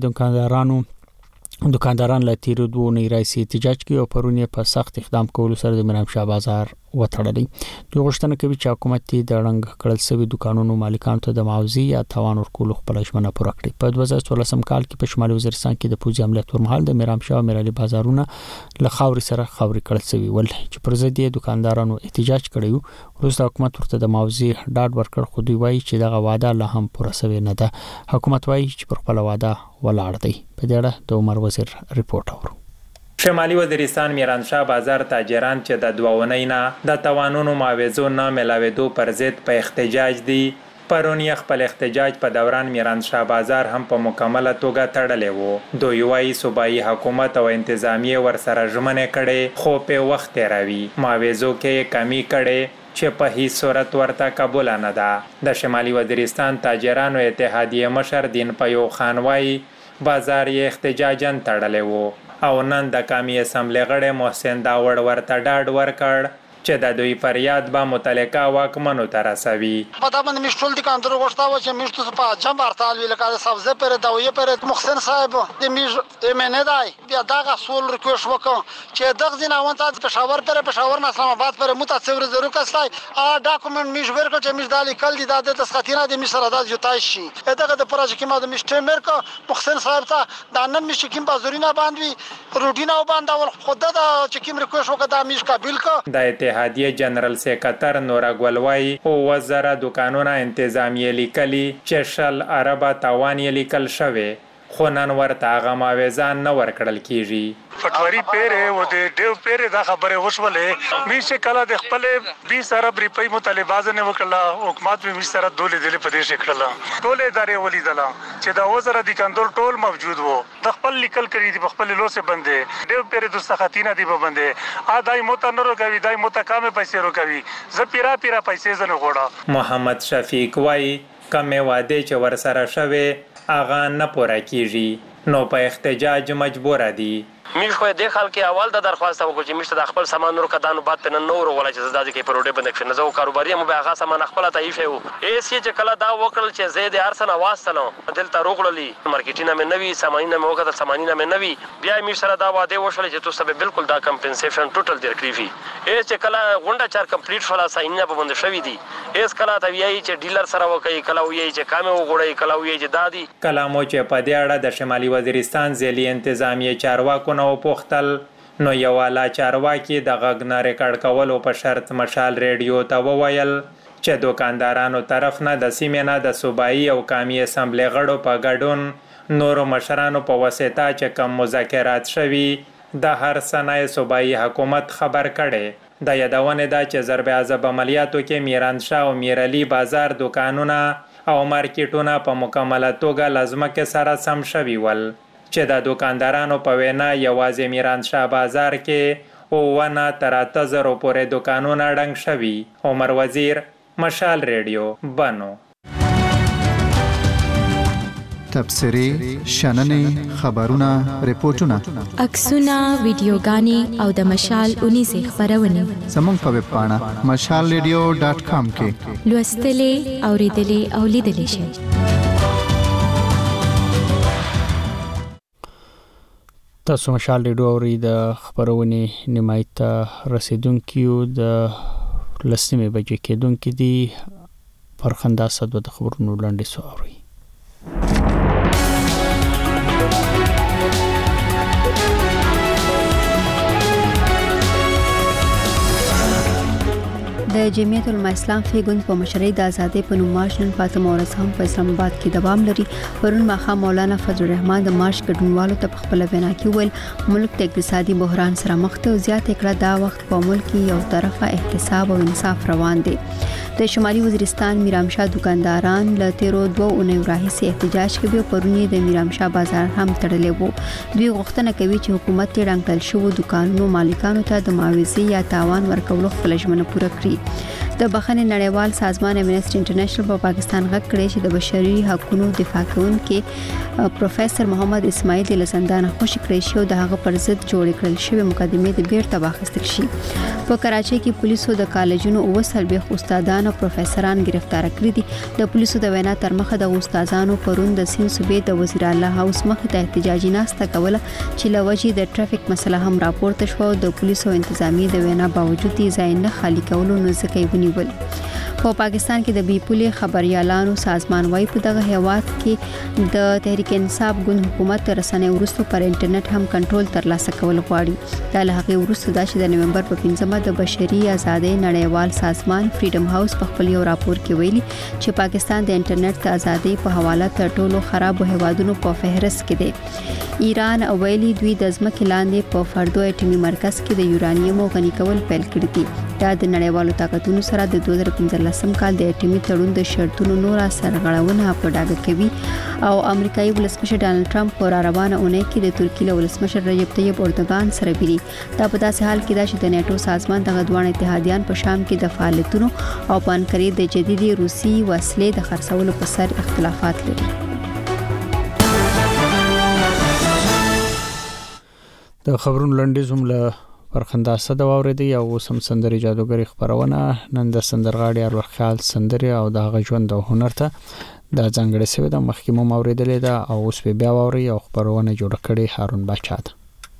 دکانداران له تیرو 2 اونۍ راځي احتجاج کوي او پرونی په سخت اقدام کولو سره د میرامشاه بازار وتړلې. دوی غوښتنه کوي چې حکومت د رنګ کړل شوی دکانونو مالکانو ته د معاوضې یا تاوان ورکولو خپل ژمنه پوره کړي. په 2014 کال کې په شمالي وزیرستان کې د پوځي عملیات پر مهال د میرامشاه او میرالي بازارونه له خاورې سره خاورې کړل شوی ول چې پر ضد یې دکاندارانو احتجاج کړی. وروسته حکومت ورته د معاوضې ډاډ ورکړ خو دوی وایي چې دغه وعده لا هم پوره شوی نه ده. حکومت وایي چې پر خپل وعده ولاړ دی. په دې اړه د عمر وزیر ریپورت اورو. شمالي وزیرستان میرانشاه بازار تاجران چې د 2 اونۍ نه د توانونو معاوضو نه ملاوېدو پر ضد په احتجاج دي. پرونی خپل احتجاج په دوران میرانشاه بازار هم په مکمله توګه تړلې وو. دوی وايي صوبایي حکومت او انتظامیه ورسره ژمنه کړي خو په وخت راوي معاوضو کې کمی کړي چې په هیڅ صورت ورته قبول نه ده. د شمالي وزیرستان تاجرانو اتحادیه مشر دین پیو خان وايي بازار یې احتجاجاً تړلې وو او نن د قومي اسمبلی غړي محسن داوړ ورته ډاډ ورکړ چې د دوی فریاد به متعلقه واکمنو ته رسوي. په دا باندې مشټول دي کاندر غوښتا و چې مشټو په جنب ارتال ویل کړه سبزه پر دوی پر محسن صاحب د میج امنه دای بیا دا سول ریکوست وکړ چې دغه ځیناون ته پېښور پر پېښور نه اسلام آباد پر متصور ضرور کسای ا ډاکومنت میج ورکړ چې میج دالي کل دي د تسخاتینه د میج سره د جوتای شي دغه د پروژه کې ما د میشټ مرکو محسن صاحب ته د نن میش کې بازورینه باندې روټینه باندې خود د چې کوم ریکوست وکړه د میج قبول ک د اتحادیه جنرال سیکرټر نورا ګلوای او وزاره دکانونه انتظامیه لیکلي چې شل عربه تاوان یې لیکل شوی خو نن ورته هغه معاوضه نه ورکړل کیږي. پټواری پیره و د دیو پیره دا خبره وشولې میشه کله د خپل 20 ارب روپۍ مطالبه نه وکړه حکومت به میشه سره دولې دلې په دې شکل ټول ادارې ولیدله چې دا وزاره د کندور ټول موجود وو د خپل لیکل کړی دی په خپل لوسه بندې دیو پیره د سختینه دی په بندې ا دای مت نه روکوي دای مت کمه پیسې روکوي ز پیرا پیسې زنه غوړه. محمد شفیق وای کمه واده چې ور سره شوه اغه نه پوره کیږي نو په احتجاج مجبور دي. میش خو د خلک اول د درخواست وکړو چې میشته د خپل سامان نور کدانو بعد په نور ولا چې زداد کې پروډه بند کړي نو کاروباري مو به هغه سامان خپل ته ایښو ایس چې کله دا وکړل چې زید ارسن واسطلو دلته روغړلی مارکیټینه مې نوي سامانینه مې وکړه سامانینه مې نوي بیا میش سره دا واده وشول چې تاسو به بالکل دا کمپنسیشن ټوټل درکړي ایس چې کله غونډه چار کمپلیټ شولا ساينه په بند شوی دي ایس کله ته ویایي چې ډیلر سره وکړي کله ویایي چې کامه وګړي کله ویایي چې دادی کلامو چې په دې اړه د شمالي وزیرستان ځلي انتظامیه چارواکو نو پوښتل نو یو والا چارواکي د غږ نه ریکارډ کولو په شرط مشال ریډیو ته وویل چې دکاندارانو طرف نه د سیمې نه د صوبایي او قومي اسمبلی غړو په ګډون نورو مشرانو په واسطه چې کوم مذاکرات شوي د هر سنای صوبایي حکومت خبر کړي. د یادونه ده چې ضرب عذاب عملیاتو کې میرانشاه او میرعلي بازار دکانونه او مارکیټونه په مکمله توګه لازمه کې سره سم شوي ول چې د دکاندارانو په وینا یوازې میرانشاه بازار کې او ونه تر 8000 پورې دکانونه ډنګ شوي. عمر وزیر مشال ریډیو بنو. تبصری شننې خبرونه ریپورتونه عکسونه ویډیوګانې او د مشال 19 خبرونه زموږ په ویب پاڼه mashalradio.com کې لوستلې اوریدلې او لیدلې شئ. تاسو مشال ریډیو اوري د خبرونه نمایت رسیدونکو د لسمه بجې کېدونکې دي فرخنده صد د خبرونو لاندې سو اوري. د جمعیت العلماء اسلام فیګون په مشرۍ د ازادۍ په نوم مارش نن فاطمه ورځ هم په اسلام آباد کې دوام لري. پرون ماښام مولانا فضل الرحمن د مارش ګډونوالو ته په خپل وینا کې ویل ملک د اقتصادي بحران سره مخ ته او زیات کړه دا وخت په ملک کې یو طرفه احتساب او انصاف روان دي. د شمالي وزیرستان میرامشاه دکانداران له تیرو 2 اونۍ راهیسې احتجاج کوي او پرونی د میرامشاه بازار هم تړلې وو. دوی غوښتنه کوي چې حکومت یې رنګل شو دکانونو مالکانو ته د معاوضې یا تاوان ورکولو خپل ژمنه پوره کړي. د بخښنې نړیوال سازمان امنیسټي انټرنیشنل په پاکستان غږ کړی چې د بشري حقوقو دفاع کوونکي پروفیسور محمد اسماعیل د زندان خوشی کړی شو د هغه پر ضد جوړ کړل شوی مقدمه د بیرته واخیستل شي. په کراچۍ کې پولیسو د کالجونو او سلبي استادان او پروفیسوران گرفتار کړی دي. د پولیسو د وینا تر مخه د استادانو پرون د سین صوبې د وزیر اعلی هاوس مخې ته احتجاجي ناسته کوله چې لوجې د ټرافیک مسله هم راپورته شو. د پولیسو انتظامی د وینا باوجود یې ځای نه خالی کولو نو ځکه ونیول. په پاکستان کې د بي پولې خبريالانو سازمان وايي په دغه هیواد کې د تحریک انصاف ګوند حکومت رسنۍ ورستو پر انټرنیټ هم کنټرول ترلاسه کول غواړي. دا له هغه ورستو د نومبر په 15مه د بشري ازادۍ نړیوال سازمان فریډم هاوس په خپل یو راپور کې ویلي چې پاکستان د انټرنیټ د ازادۍ په حواله تر ټولو خراب هیوادونو په فهرست کې دی. ایران ویلي دوی د ځمکې لاندې په فردو اټومي مرکز کې د یورانیم غني کول پیل کړی دي. دا د نړیوالو طاقتونو سره د 2015 کال د اټومي تړون د شرطونو نور سرغړونه په ډاګه کوي. او امریکایي ولسمشر ډانلډ ټرمپ په روانه اونۍ کې د ترکیې ولسمشر رجب طیب اردوغان سره ویلي. دا په داسې حال کې چې د نیټو سازمان دغه دوه اتحادیان په شام کې د فعالیتونو او په انکرې د جديدي روسي وسلې د خرڅولو په سر اختلافات لري. د خبرونو لنډیز هم له فرخنده صد واوریدي او سم سندري جادوګری خبرونه نن د سندرغاړي ارورخال سندري او د غژوند او هنر ته د ځنګړې سوي د مخکمو اوریدلې ده او اوس به بیا واوري او خبرونه جوړ کړي هارون بچا ده.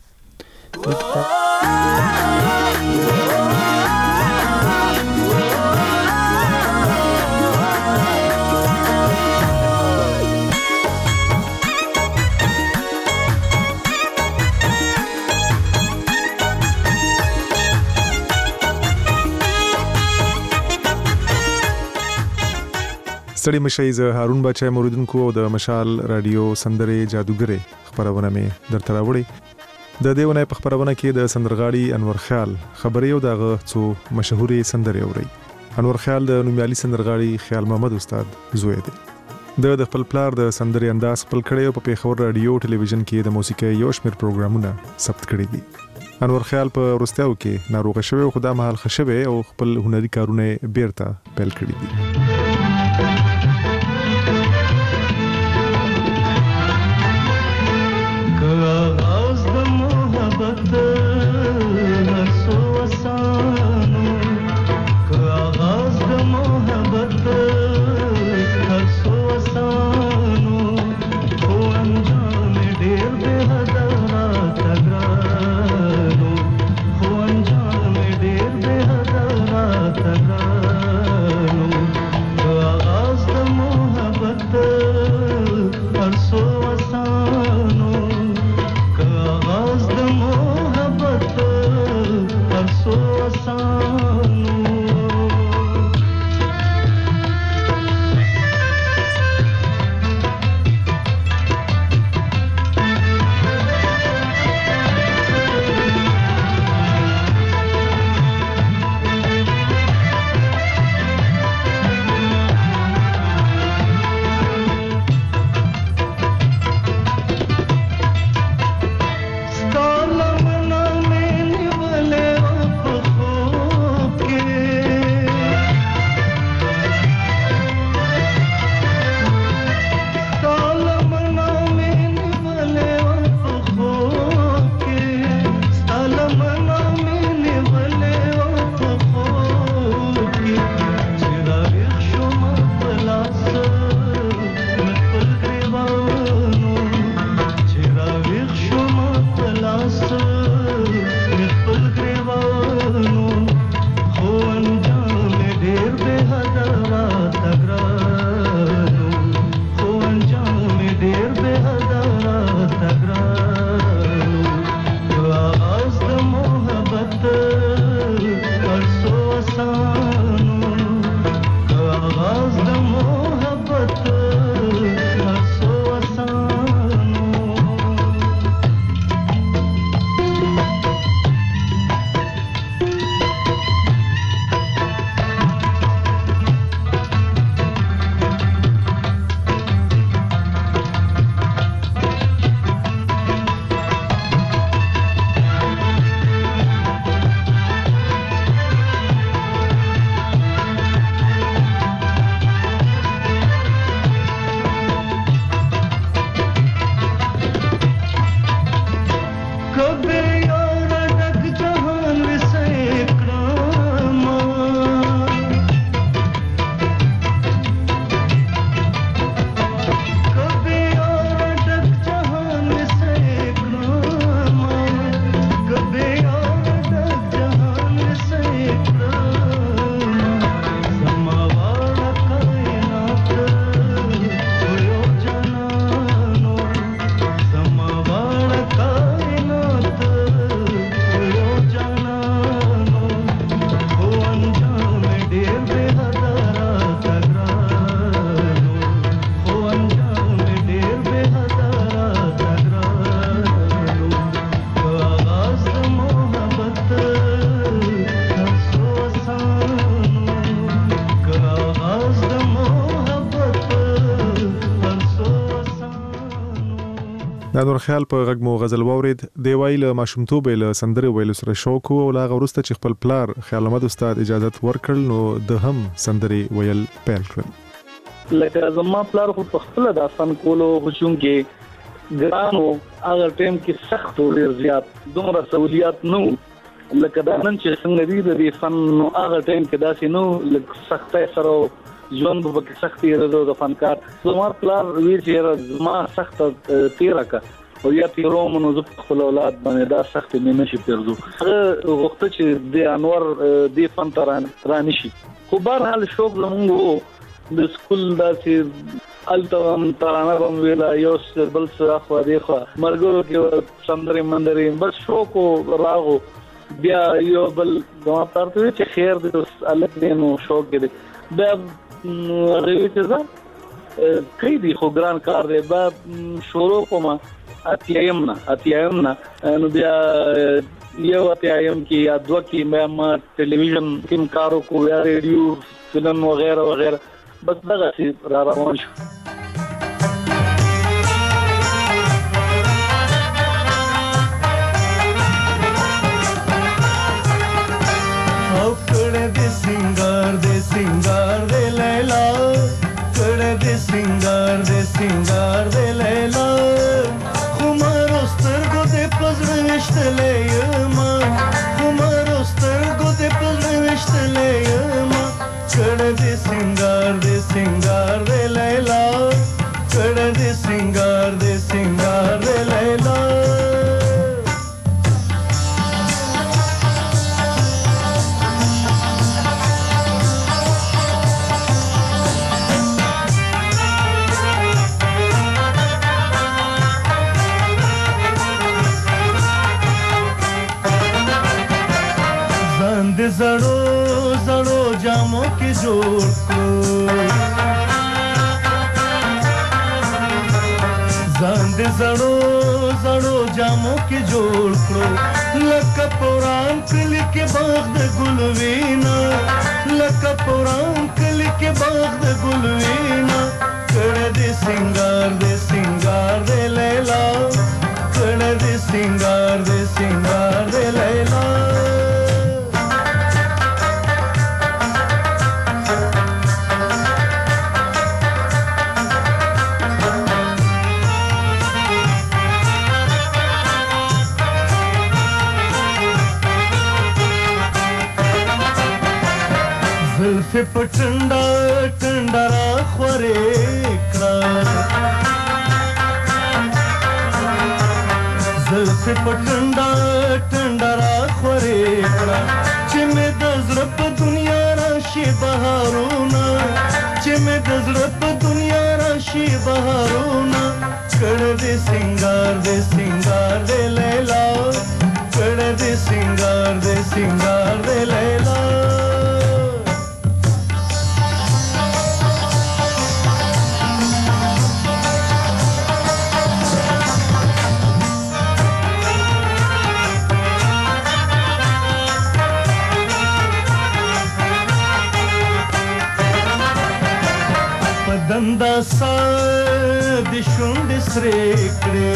ستړي مشي ز هارون بچا موریدونکو او د مشال رادیو سندره جادوګری خبرونه می درته راوړي. د دیونه په خبرونه کې د سندرغاړي انور خیال خبري او دغه څو مشهوري سندره اوري. انور خیال د نومیالي سندرغاړي خیال محمد استاد زوی دی. د خپل پلار د سندري انداز خپل کړي او په پیښور رادیو ټلویزیون کې د موسیقي یو شمېر پروګرامونه ثبت کړي دي. انور خیال په ورستیاو کې ناروغ شوی او خدای مهال خشبه او خپل هنري کارونه بیرته پیل کړي دي. د انور خیال په غږ مو غزل واورید دی ویل ماشومتوب له سندره ویل سره شوق او لا غورسته چې خپل پلار خیال احمد استاد اجازه ورکړل نو د هم سندره ویل پیل کړل. لکه زما پلار خو په خپل د فن کولو خوشون کې ګرانو هغه ټیم کې سخت او ډیر زیات دومره سہولیات نو لکه دا نن چې څنګه دی د فن نو هغه ټیم کې داسې نو لکه سختۍ سره ژوند په کې سختي راځو د فنکار زما پلار وی چې زما سخت تیرا کا او یا تیرو منو ز خپل اولاد باندې دا سخت نه نشي پیرزو هغه وخت چې د انور د فن تران رانشي خو بهر حال شوق زموږ د سکول داسې التم ترانه بم ویلا یو بل څه خو دی خو مرګورو کې سندري مندري بس شوق راغو بیا یو بل زما پلار ته چې خیر دې الګ دینو شوق دې بیا غوی ته ځه کړي دي خو ګران کار دی با شروع کوم اتیایم نه نو بیا یو اتیایم کې یا دوه کې ما ټلویزیون کې کارو کو یا ریډیو فلم وغیرہ بس دغه څه را روان شو. सिंगार दे लैला कड़े दे सिंगार दे लैला खुमार उस्तर को दे पजर विश्त ले यमा खुमार उस्तर को दे पजर विश्त ले यमा कड़े दे सिंगार दे लैला कड़े दे सिंगार दे लैला जड़ो जामों के जोड़ को जंद जड़ो जामों के जोड़ को लका पुरान कल के बाग गुलवीना लका पुरान कल के बाग गुलवीना कड़ दे सिंगार दे लैला कड़ दे सिंगार दे लैला जुल्फे पटंडा टंडरा खोरे जुल्फे पटंडा टंडरा खोरे चिमे दजरप दुनिया राशि बहारोना चिमे दजरप दुनिया राशि बहारोना कड़ दे सिंगार दे लैला कड़ दे सिंगार दे लैला दंदा सा दिशुंड स्रेकड़े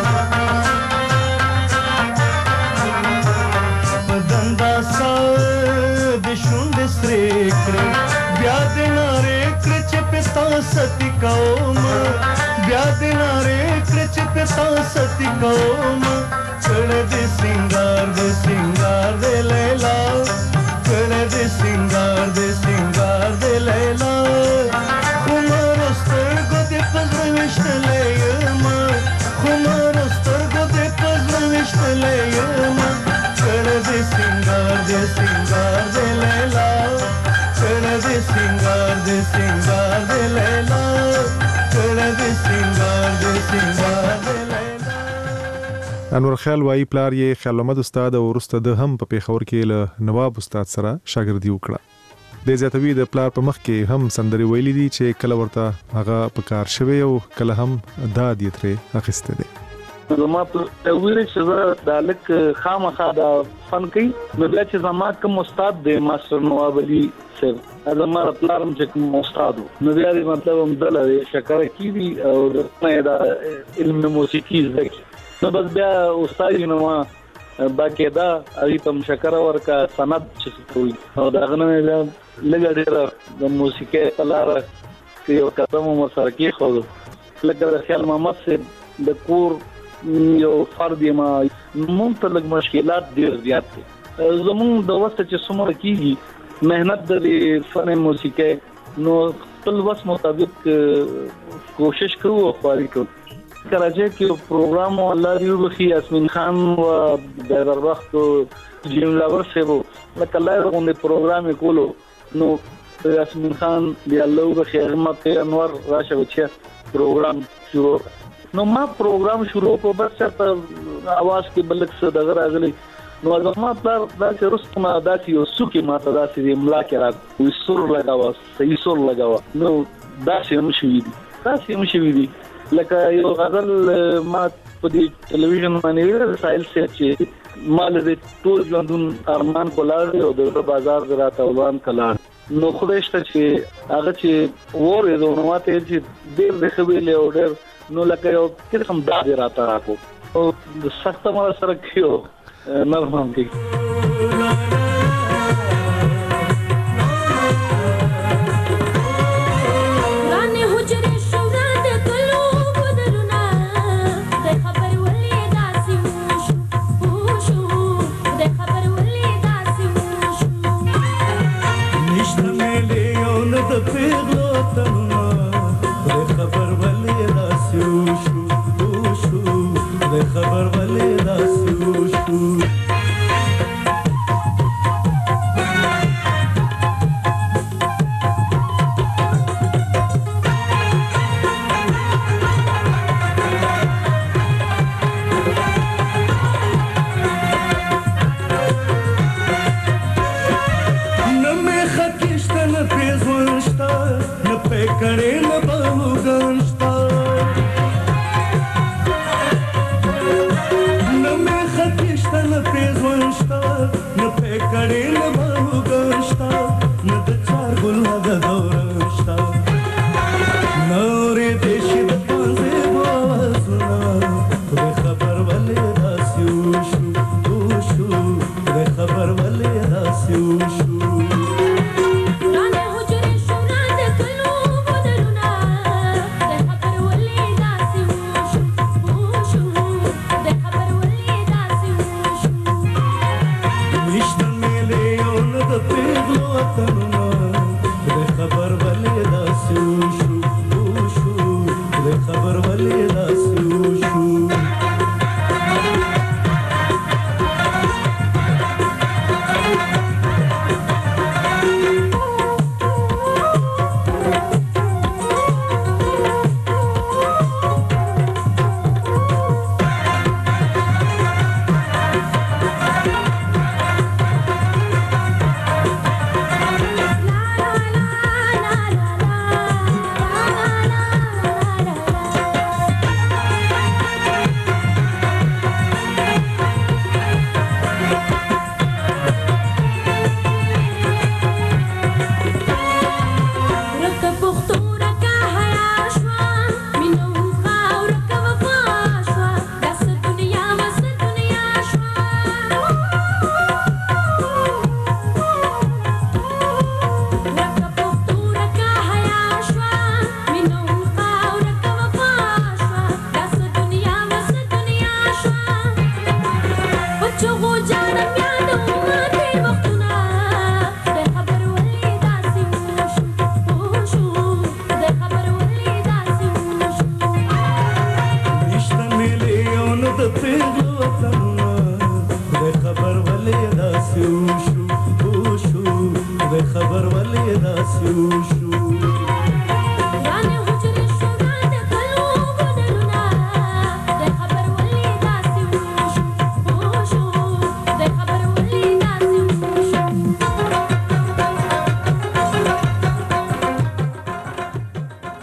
दंदा सा दिशुंड स्रेकड़े ब्याद नारे कृच पिता सती कौम ब्याद नारे कृच पिता सती कौम कड़ दे सिंगार दे लैला कड़ दे सिंगार दे लैला انور خیال وايي پلار یې خیال احمد استاد او ورسته د هم په پیښور کې له نواب استاد سره شاګردي وکړه. د زیاتوي د پلار په مخ کې هم سندري ویلي دي چې کله ورته هغه په کار شوی او کله هم داد یې ترې اخیسته دي. زما په ویل چې دا لک خامخا دا فن کوي نو بیا چې زما کوم استاد دی ماستر نواب علي صاحب زما پلارم چې کوم استاد نو بیا مطلب هم دلته شکر کیږي او دا علم موسیقي زده نو بس بیا استاد نو ما باقاعده اړي په شکر ورکا سند چې کوي او دا غنه لګا ډیر د موسیقي په لار کې یو قدم مو سره کې خو لکه خیال محمد صاحب د کور یو فرد ما مونږ ته لږ مشکلات ډیر زیات دي زموږ د وخت چې څومره کیږي مهنت د فن موسیقي نو خپل وس مطابق کوشش کوو خو کوو کراچۍ کې پروګرام الله دې وبخي یاسمین خان او ډایور وخت جیم لاور سیبو لکه الله غوندي پروګرام کولو نو یاسمین خان دی الله وبخي احمد انور راشه وچه پروګرام شروع نو ما پروګرام شروع کو بس په आवाज کې بلک څه دغه راغلی نو زما پلار دا چې رستم ادا کیو سوکي ماته دا چې املا کې را وې سور لگاوا صحیح سور لگاوا نو دا چې مشوي دي لکه یو غزل ما په دې ټلویزیون باندې رسایل چې مال دې ټول ژوندون ارمان کولاړ او د بازار زراعت اولان کلاړ نو خدایشته چې هغه چې وره نو ماته چې ډېر د خبرې له اورډر نو لکه یو کله هم دا راته راکو او د سخت مال سره کیو نرمم کې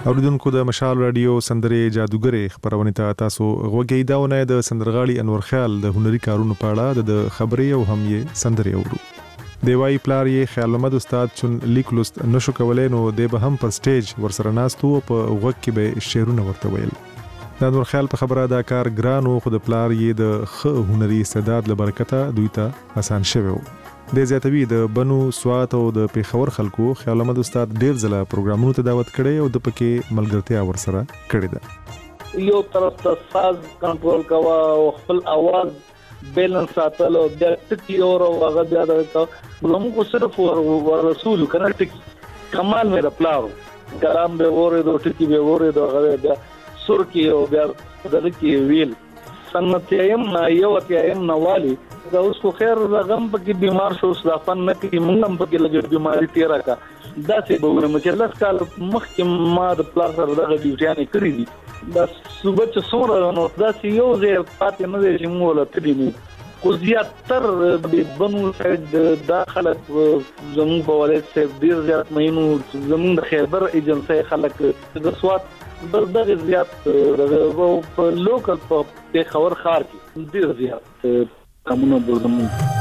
اوریدونکو د مشال رادیو سندرې جادوګرې خبرونه ته تاسو غوږی داونه د سندرغاړي انور خیال د هنري کارونو په اړه د خبرې او هم یې سندرې اورو دیوای پلار یې خیال محمد استاد چون لیکلوست نشو کولای نو د به هم پر سټیج ورسره ناستو په وګ کې به شعرونه ورته ویل د انور خیال په خبره دا کار ګرانو خو د پلار یې د خ هنري استعداد لبرکته دوی ته آسان شوی د زیاتوی د بنو سوات او د پیښور خلکو خیال محمد استاد ډیر ځله پروګرامونو ته دعوت کړي او د پکې ملګرتیا ورسره کړې ده یو طرف ته ساز کنټرول کوا او خپل आवाज بیلنس ساتل او د ټکی اور هغه بیا د موږ صرف رسول کنه ټک کمال مې رپلاو ګرام به وره د ټکی به وره د هغه بیا سر کې او بیا د کې ویل سنت یم یو اتیم نوالی دا اوس خو خیر غم پکې بیمار شو صافن نه کې موږ هم پکې لګي بیماری تیرا کا دا څه به ونه چې لاس کال مخکې ما د پلان سره دغه ډیوټیانې کړې دي دا صبح چې څومره نو دا چې یو ځای پاتې نه دی چې موږ له تدې نه خو زیاتر د بنو سایډ دا خلک زموږ په ولایت کې ډیر زیات مینو زموږ د خیبر ایجنسی خلک د سوات دغه زیات په لوکل په خبر خار کې ډیر زیات کمونه بولم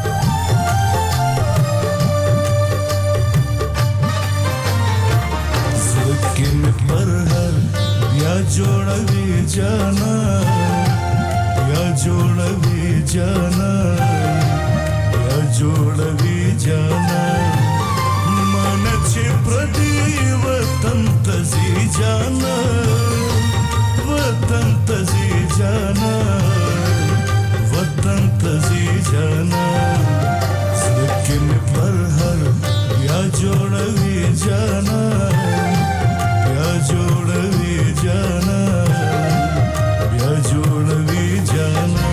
زکن پر هر یا جوړوي جانا یا جوړوي جانا یا جوړوي جانا من چې پردي وطن تزي جانا وطن تزي جانا وطن تزي جانا زکن پر هر یا جوړوي جانا یا جوړوي جانا یا جوړوي جانا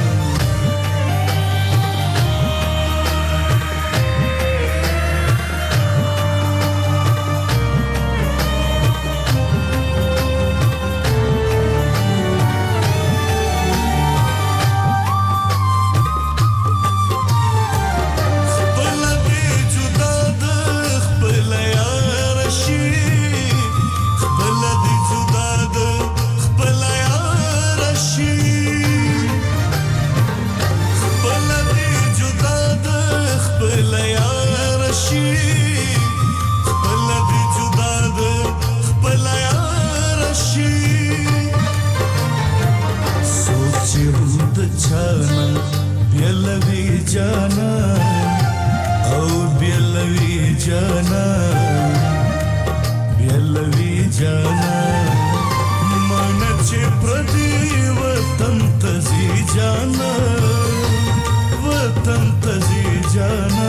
जाना ओ बेलवी जाना बेलवी जाना मन चे प्रति वतन तजी जाना वतन तजी जाना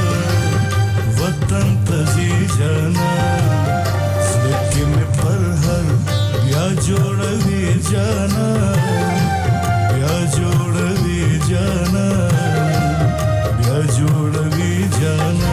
वतन तजी जाना लेकिन पर हर या जोड़वी जाना या जोड़वी जाना जोड़वी जाना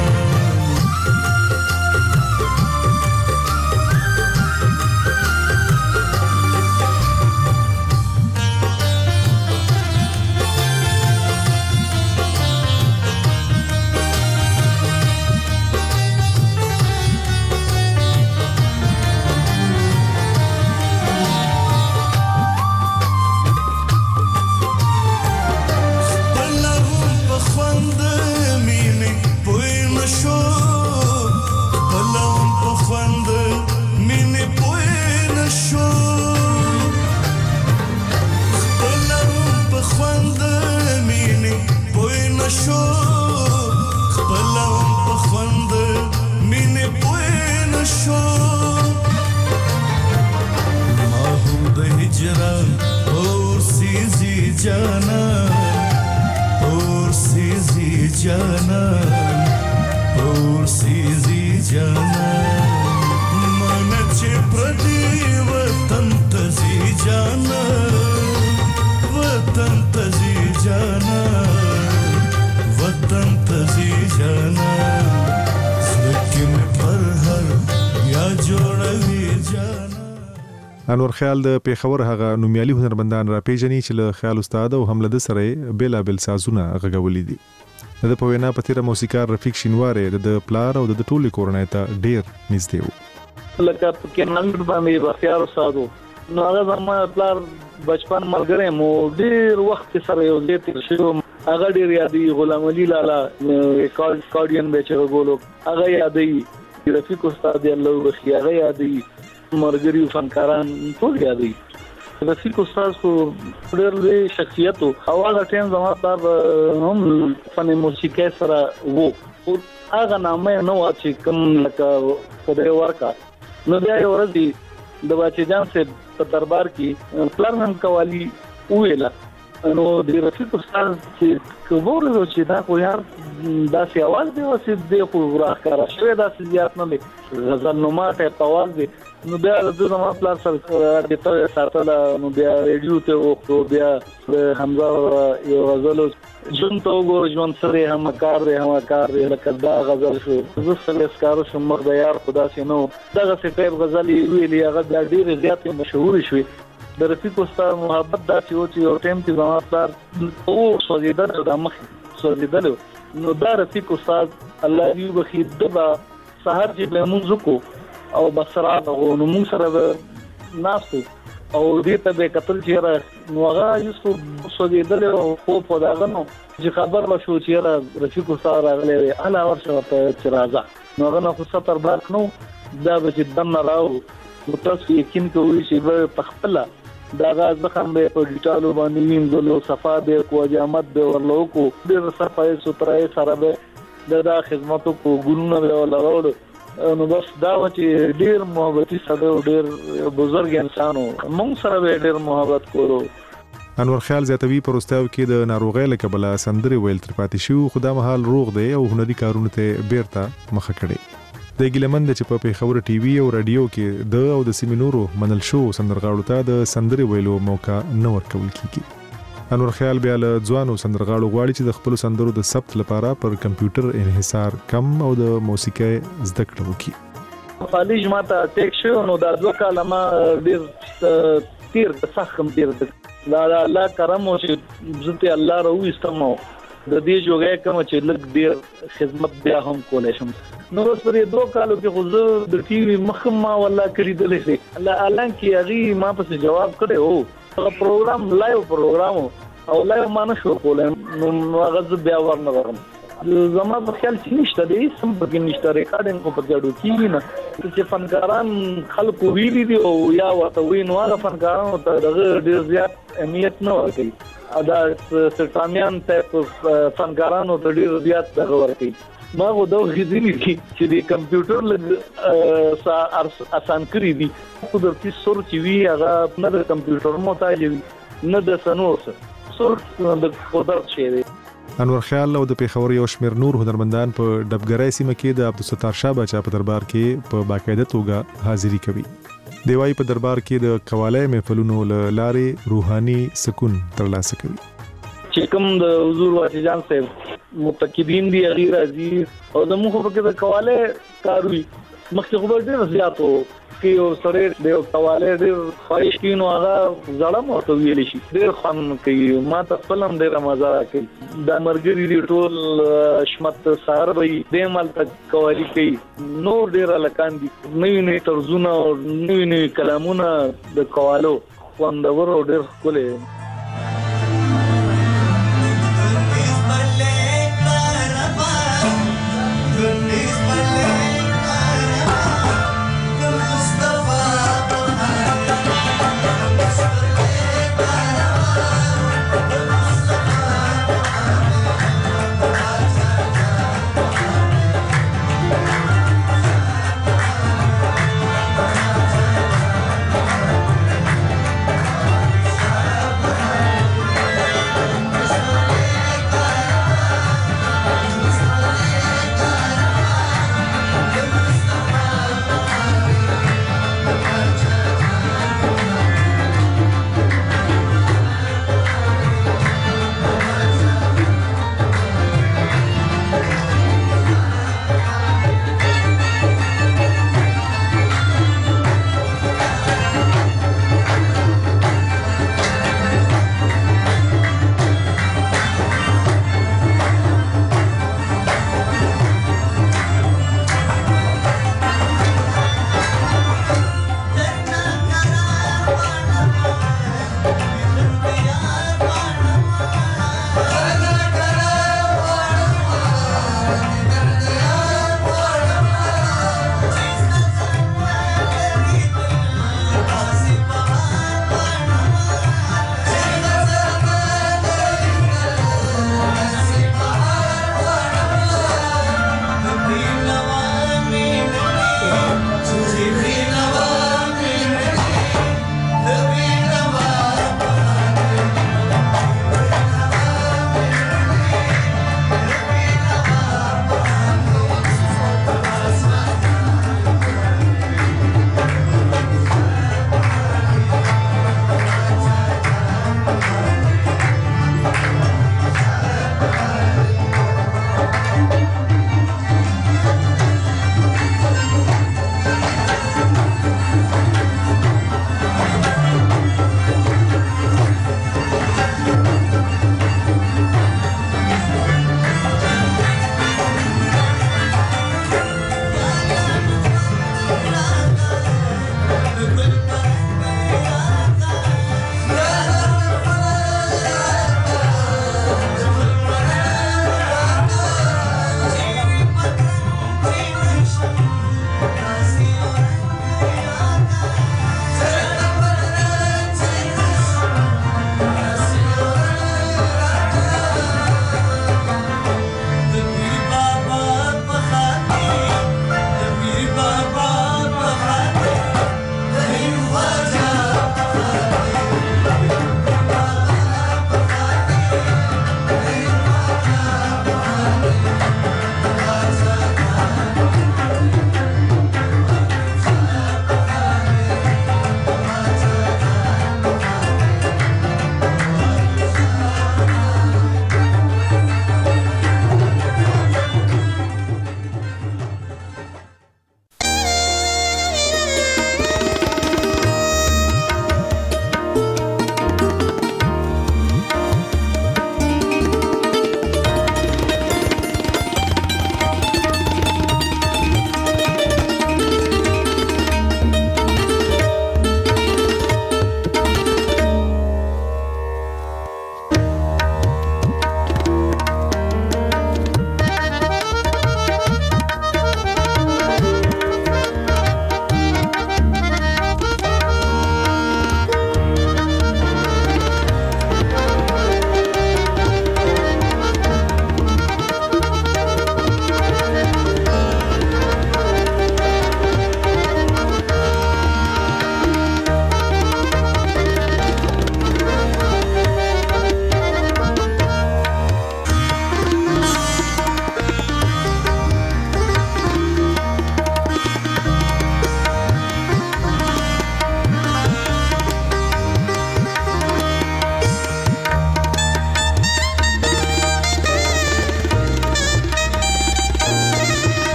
انور خیال د پیښور هغه نومیالي هنرمندان را پیژني چې له خیال استاد او حمله د سره بیل ابل سازونه غږولې دي د په وینا پتیره موسیقار رفیق شینواره د پلار او د ټولي کورنۍ ته ډیر نږدې و لکه کې نن باندې بختیار سادو نو هغه زما پلار بچپن ملګری مو ډیر وخت سره یو ځای تیر شو هغه ډیر یادي غلام علي لالا کارډین به چې غولو هغه یادي رفیق استاد الله بخي هغه یادي مرګري فنکاران ټول یادي رفیق استاد کو ډېر لوی شخصیت او هغه ټیم زما پلار هم فن موسیقي سره وو او هغه نامه نو چې کوم لکه خدای ورکا نو بیا یو ورځ د باچې جان سے په دربار کې پلان هم قوالی ویلا نو د رفیق استاد چې کومور چې دا خو یار دا سی आवाज دی او چې د خو راخاره شوی دا زیات نه غزل نو ماته په आवाज دی نو بیا د زما پلان سره د ته ساتل نو بیا ریډیو ته او بیا حمزه یو غزل جون تو ګور جون سره هم کار دی لکه دا غزل شو زه سره اسکار شم مخ د یار خدا سينو دغه څه غزل ویلي هغه ډیر زیات مشهور شوی د رفیق استاد محبت دا چې یو ټیم کې زما پلار او سوزیدل د مخ سوزیدل نو دا رفیق استاد الله دې بخي دبا سحر چې له مونږ کو او بصرات او نو مونږ سره ناسو او دې ته به قتل چیرې نو هغه یوسف سوزیدل او خو په داغه نو چې خبر لا شو چیرې رفیق استاد راغلی اله ورشه ته راځه نو هغه خو ستر بارک نو دا به چې دم راو متاسف یقین کوي چې په خپل دا غاز خم به په ډیټالو باندې وینځلو صفا به کو جامت به ورلو کو ډیر صفای سترای سره به دا خدماتو کو ګورونه به ولرول نو بس دا چې ډیر محبتي سره ډیر بزرګ انسانو مونږ سره به ډیر محبت کولو انور خیال زیاتوي پروستاو کې د ناروغۍ لکه بل سندري ویل تر پاتې شو خدا مهال روغ دی او هنري کارونه ته بیرته مخه کړي د ګلمند چې په پیښور ټي وي او رادیو کې د او د سیمینورو منل شو سندرغاړو ته د سندري ویلو موقع نه ورکول کیږي انور خیال بیا له ځوانو سندرغاړو غواړي چې د خپل سندرو د ثبت لپاره پر کمپیوټر انحصار کم او د موسیقي زده کړه وکړي خالص ماته ټیک شو نو دا دوه کلمه ډیر تیر سخم ډیر لا لا کرم او چې زته الله رو استمو د دې جوګه کوم چې لګ ډیر خدمت بیا هم کولای شم نو اوس پرې دوه کالو کې خو د ټي وي مخما والله کړیدلې شي الله اعلان کې هغه ما په جواب کړو هغه پروګرام لایو پروګرام او لایو مانه شو کولای نو هغه بیا ورنه ورم زما په خیال چې نشته دی سم په نشته ریکارډینګ کو په جوړو کیږي نه چې فنکاران خلکو ویلي دي او یا ورته وینو هغه فنکاران ته دغه ډیر زیات اهمیت نه ورکوي دا سټامیان ته فنکارانو ته ډیر زیات دغه ورکوي ما غو دا غوښتنې دي چې د کمپیوټر لږ آسان کړی دي قدرتي سور چې وی هغه نه د کمپیوټر محتاج نه د سنور سور د قدرت شي دی انور خیال او د پیښور یو شمیر نور هنرمندان په ډبګرای سیمه کې د عبدالستار شاه بچا په دربار کې په باقاعده توګه حاضری کوي دیوای په دربار کې د قواله محفلونو لارې روحاني سکون ترلاسه کوي چې کوم د حضور واجی جان صاحب متقبین دی غیر راضی او د مخ په کې د قواله کاروي مخکې خبر ډیر زیات وو کې یو سره د قواله ډیر خواهش کینو هغه ځړم او ویل شي ډیر خان کوي ما ته فلم ډیر مزه کوي د مرګري دی ټول شمت سار وي د مال تک قوالی کوي نو ډیر لکان دي نوې طرزونه او نوې کلامونه د قوالو خوندور او ډیر کولې